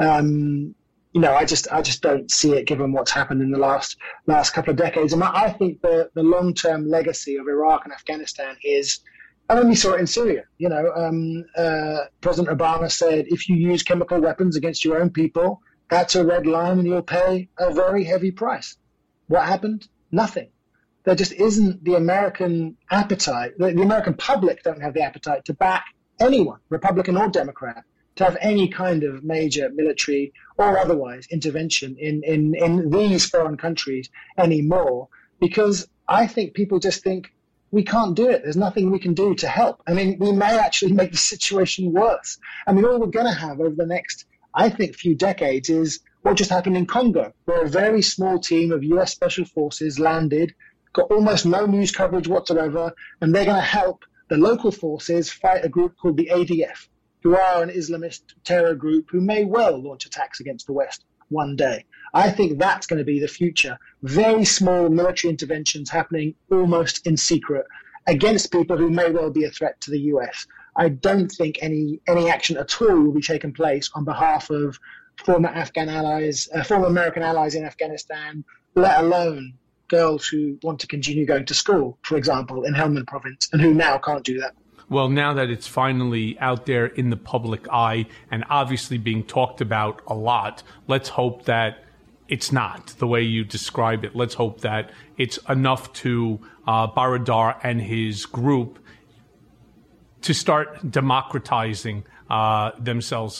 I just don't see it, given what's happened in the last couple of decades. And I think the long-term legacy of Iraq and Afghanistan is And then we saw it in Syria. President Obama said, if you use chemical weapons against your own people, that's a red line and you'll pay a very heavy price. What happened? Nothing. There just isn't the American appetite. The American public don't have the appetite to back anyone, Republican or Democrat, to have any kind of major military or otherwise intervention in these foreign countries anymore, because I think people just think, we can't do it. There's nothing we can do to help. I mean, we may actually make the situation worse. I mean, all we're going to have over the next, I think, few decades is what just happened in Congo, where a very small team of U.S. Special Forces landed, got almost no news coverage whatsoever, and they're going to help the local forces fight a group called the ADF, who are an Islamist terror group who may well launch attacks against the West one day. I think that's going to be the future. Very small military interventions happening almost in secret against people who may well be a threat to the US. I don't think any action at all will be taken place on behalf of former American allies in Afghanistan, let alone girls who want to continue going to school, for example, in Helmand province, and who now can't do that. Well, now that it's finally out there in the public eye and obviously being talked about a lot, let's hope that it's not the way you describe it. Let's hope that it's enough to Baradar and his group to start democratizing themselves,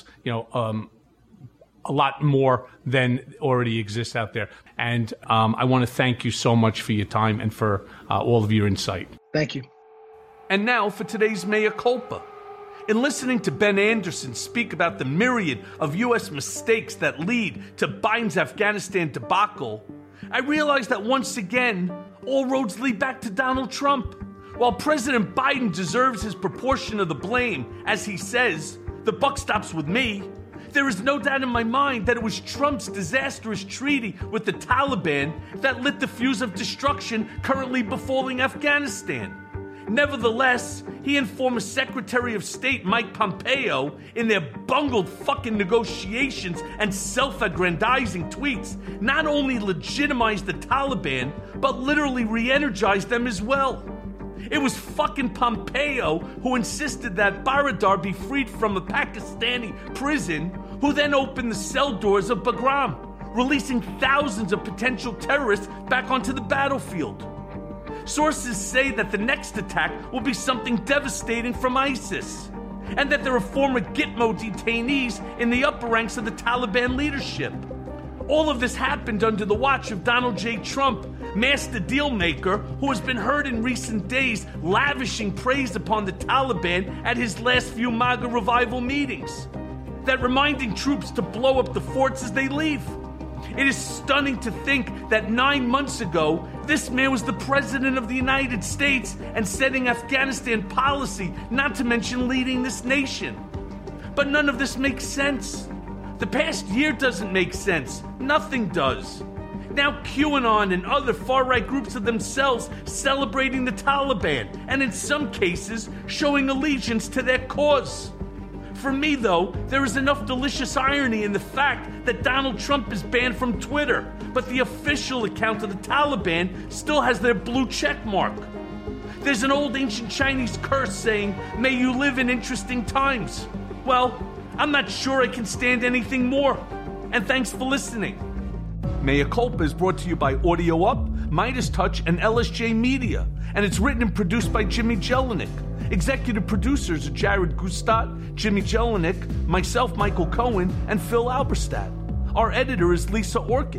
a lot more than already exists out there. And I want to thank you so much for your time and for all of your insight. Thank you. And now for today's Mea Culpa. In listening to Ben Anderson speak about the myriad of U.S. mistakes that lead to Biden's Afghanistan debacle, I realized that once again, all roads lead back to Donald Trump. While President Biden deserves his proportion of the blame, as he says, the buck stops with me, there is no doubt in my mind that it was Trump's disastrous treaty with the Taliban that lit the fuse of destruction currently befalling Afghanistan. Nevertheless, he and former Secretary of State Mike Pompeo, in their bungled fucking negotiations and self-aggrandizing tweets, not only legitimized the Taliban, but literally re-energized them as well. It was fucking Pompeo who insisted that Baradar be freed from a Pakistani prison, who then opened the cell doors of Bagram, releasing thousands of potential terrorists back onto the battlefield. Sources say that the next attack will be something devastating from ISIS, and that there are former Gitmo detainees in the upper ranks of the Taliban leadership. All of this happened under the watch of Donald J. Trump, master dealmaker, who has been heard in recent days lavishing praise upon the Taliban at his last few MAGA revival meetings, that reminding troops to blow up the forts as they leave. It is stunning to think that 9 months ago, this man was the President of the United States and setting Afghanistan policy, not to mention leading this nation. But none of this makes sense. The past year doesn't make sense. Nothing does. Now QAnon and other far-right groups of themselves celebrating the Taliban, and in some cases, showing allegiance to their cause. For me, though, there is enough delicious irony in the fact that Donald Trump is banned from Twitter, but the official account of the Taliban still has their blue check mark. There's an old ancient Chinese curse saying, "May you live in interesting times." Well, I'm not sure I can stand anything more. And thanks for listening. Mea Culpa is brought to you by Audio Up, Midas Touch, and LSJ Media, and it's written and produced by Jimmy Jelinek. Executive producers are Jared Gustat, Jimmy Jelinek, myself, Michael Cohen, and Phil Alberstadt. Our editor is Lisa Orkin.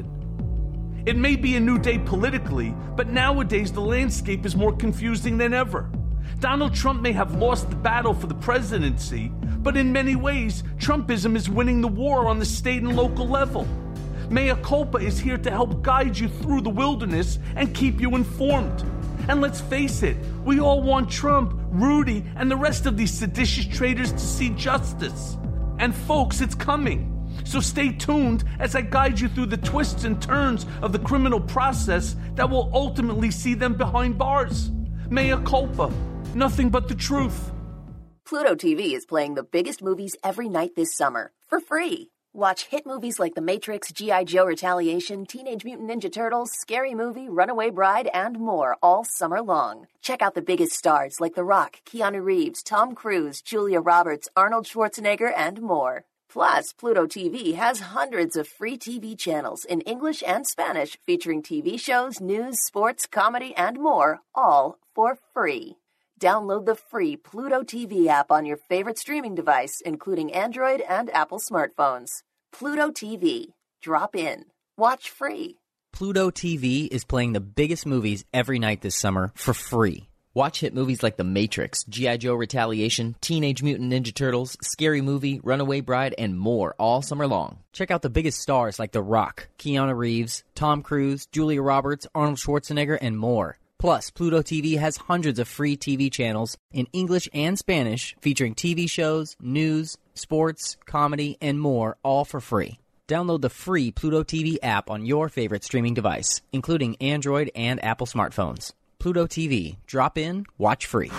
It may be a new day politically, but nowadays the landscape is more confusing than ever. Donald Trump may have lost the battle for the presidency, but in many ways, Trumpism is winning the war on the state and local level. Mea Culpa is here to help guide you through the wilderness and keep you informed. And let's face it, we all want Trump, Rudy, and the rest of these seditious traitors to see justice. And folks, it's coming. So stay tuned as I guide you through the twists and turns of the criminal process that will ultimately see them behind bars. Mea Culpa. Nothing but the truth. Pluto TV is playing the biggest movies every night this summer for free. Watch hit movies like The Matrix, G.I. Joe Retaliation, Teenage Mutant Ninja Turtles, Scary Movie, Runaway Bride, and more all summer long. Check out the biggest stars like The Rock, Keanu Reeves, Tom Cruise, Julia Roberts, Arnold Schwarzenegger, and more. Plus, Pluto TV has hundreds of free TV channels in English and Spanish featuring TV shows, news, sports, comedy, and more, all for free. Download the free Pluto TV app on your favorite streaming device, including Android and Apple smartphones. Pluto TV. Drop in. Watch free. Pluto TV is playing the biggest movies every night this summer for free. Watch hit movies like The Matrix, G.I. Joe Retaliation, Teenage Mutant Ninja Turtles, Scary Movie, Runaway Bride, and more all summer long. Check out the biggest stars like The Rock, Keanu Reeves, Tom Cruise, Julia Roberts, Arnold Schwarzenegger, and more. Plus, Pluto TV has hundreds of free TV channels in English and Spanish featuring TV shows, news, sports, comedy, and more, all for free. Download the free Pluto TV app on your favorite streaming device, including Android and Apple smartphones. Pluto TV. Drop in, watch free.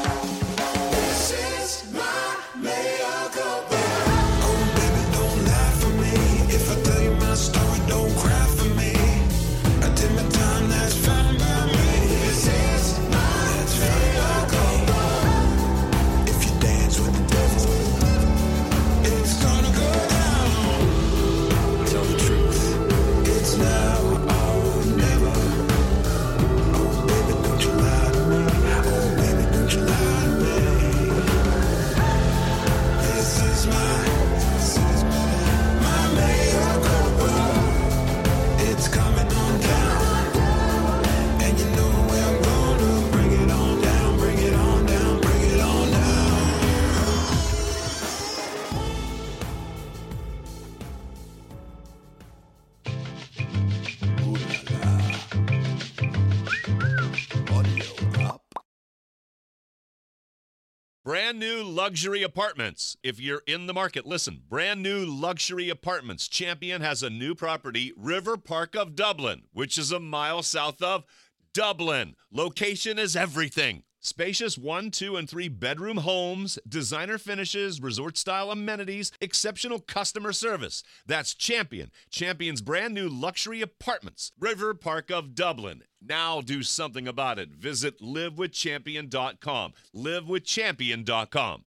Brand new luxury apartments. If you're in the market, listen. Brand new luxury apartments. Champion has a new property, River Park of Dublin, which is a mile south of Dublin. Location is everything. Spacious 1, 2, and 3 bedroom homes, designer finishes, resort-style amenities, exceptional customer service. That's Champion. Champion's brand new luxury apartments, River Park of Dublin. Now do something about it. Visit livewithchampion.com. Livewithchampion.com.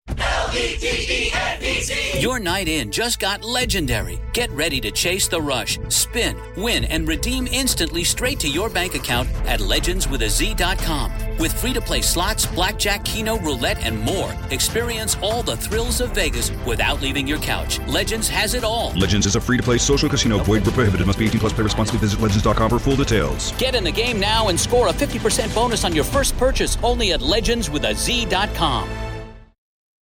L-E-G-E-N-E-Z. Your night in just got legendary. Get ready to chase the rush, spin, win, and redeem instantly straight to your bank account at legendswithaz.com. With free-to-play slots, blackjack, keno, roulette, and more. Experience all the thrills of Vegas without leaving your couch. Legends has it all. Legends is a free-to-play social casino. Void where prohibited. Must be 18 plus. Play responsibly. Visit legends.com for full details. Get in the game now and score a 50% bonus on your first purchase only at legendswithaz.com.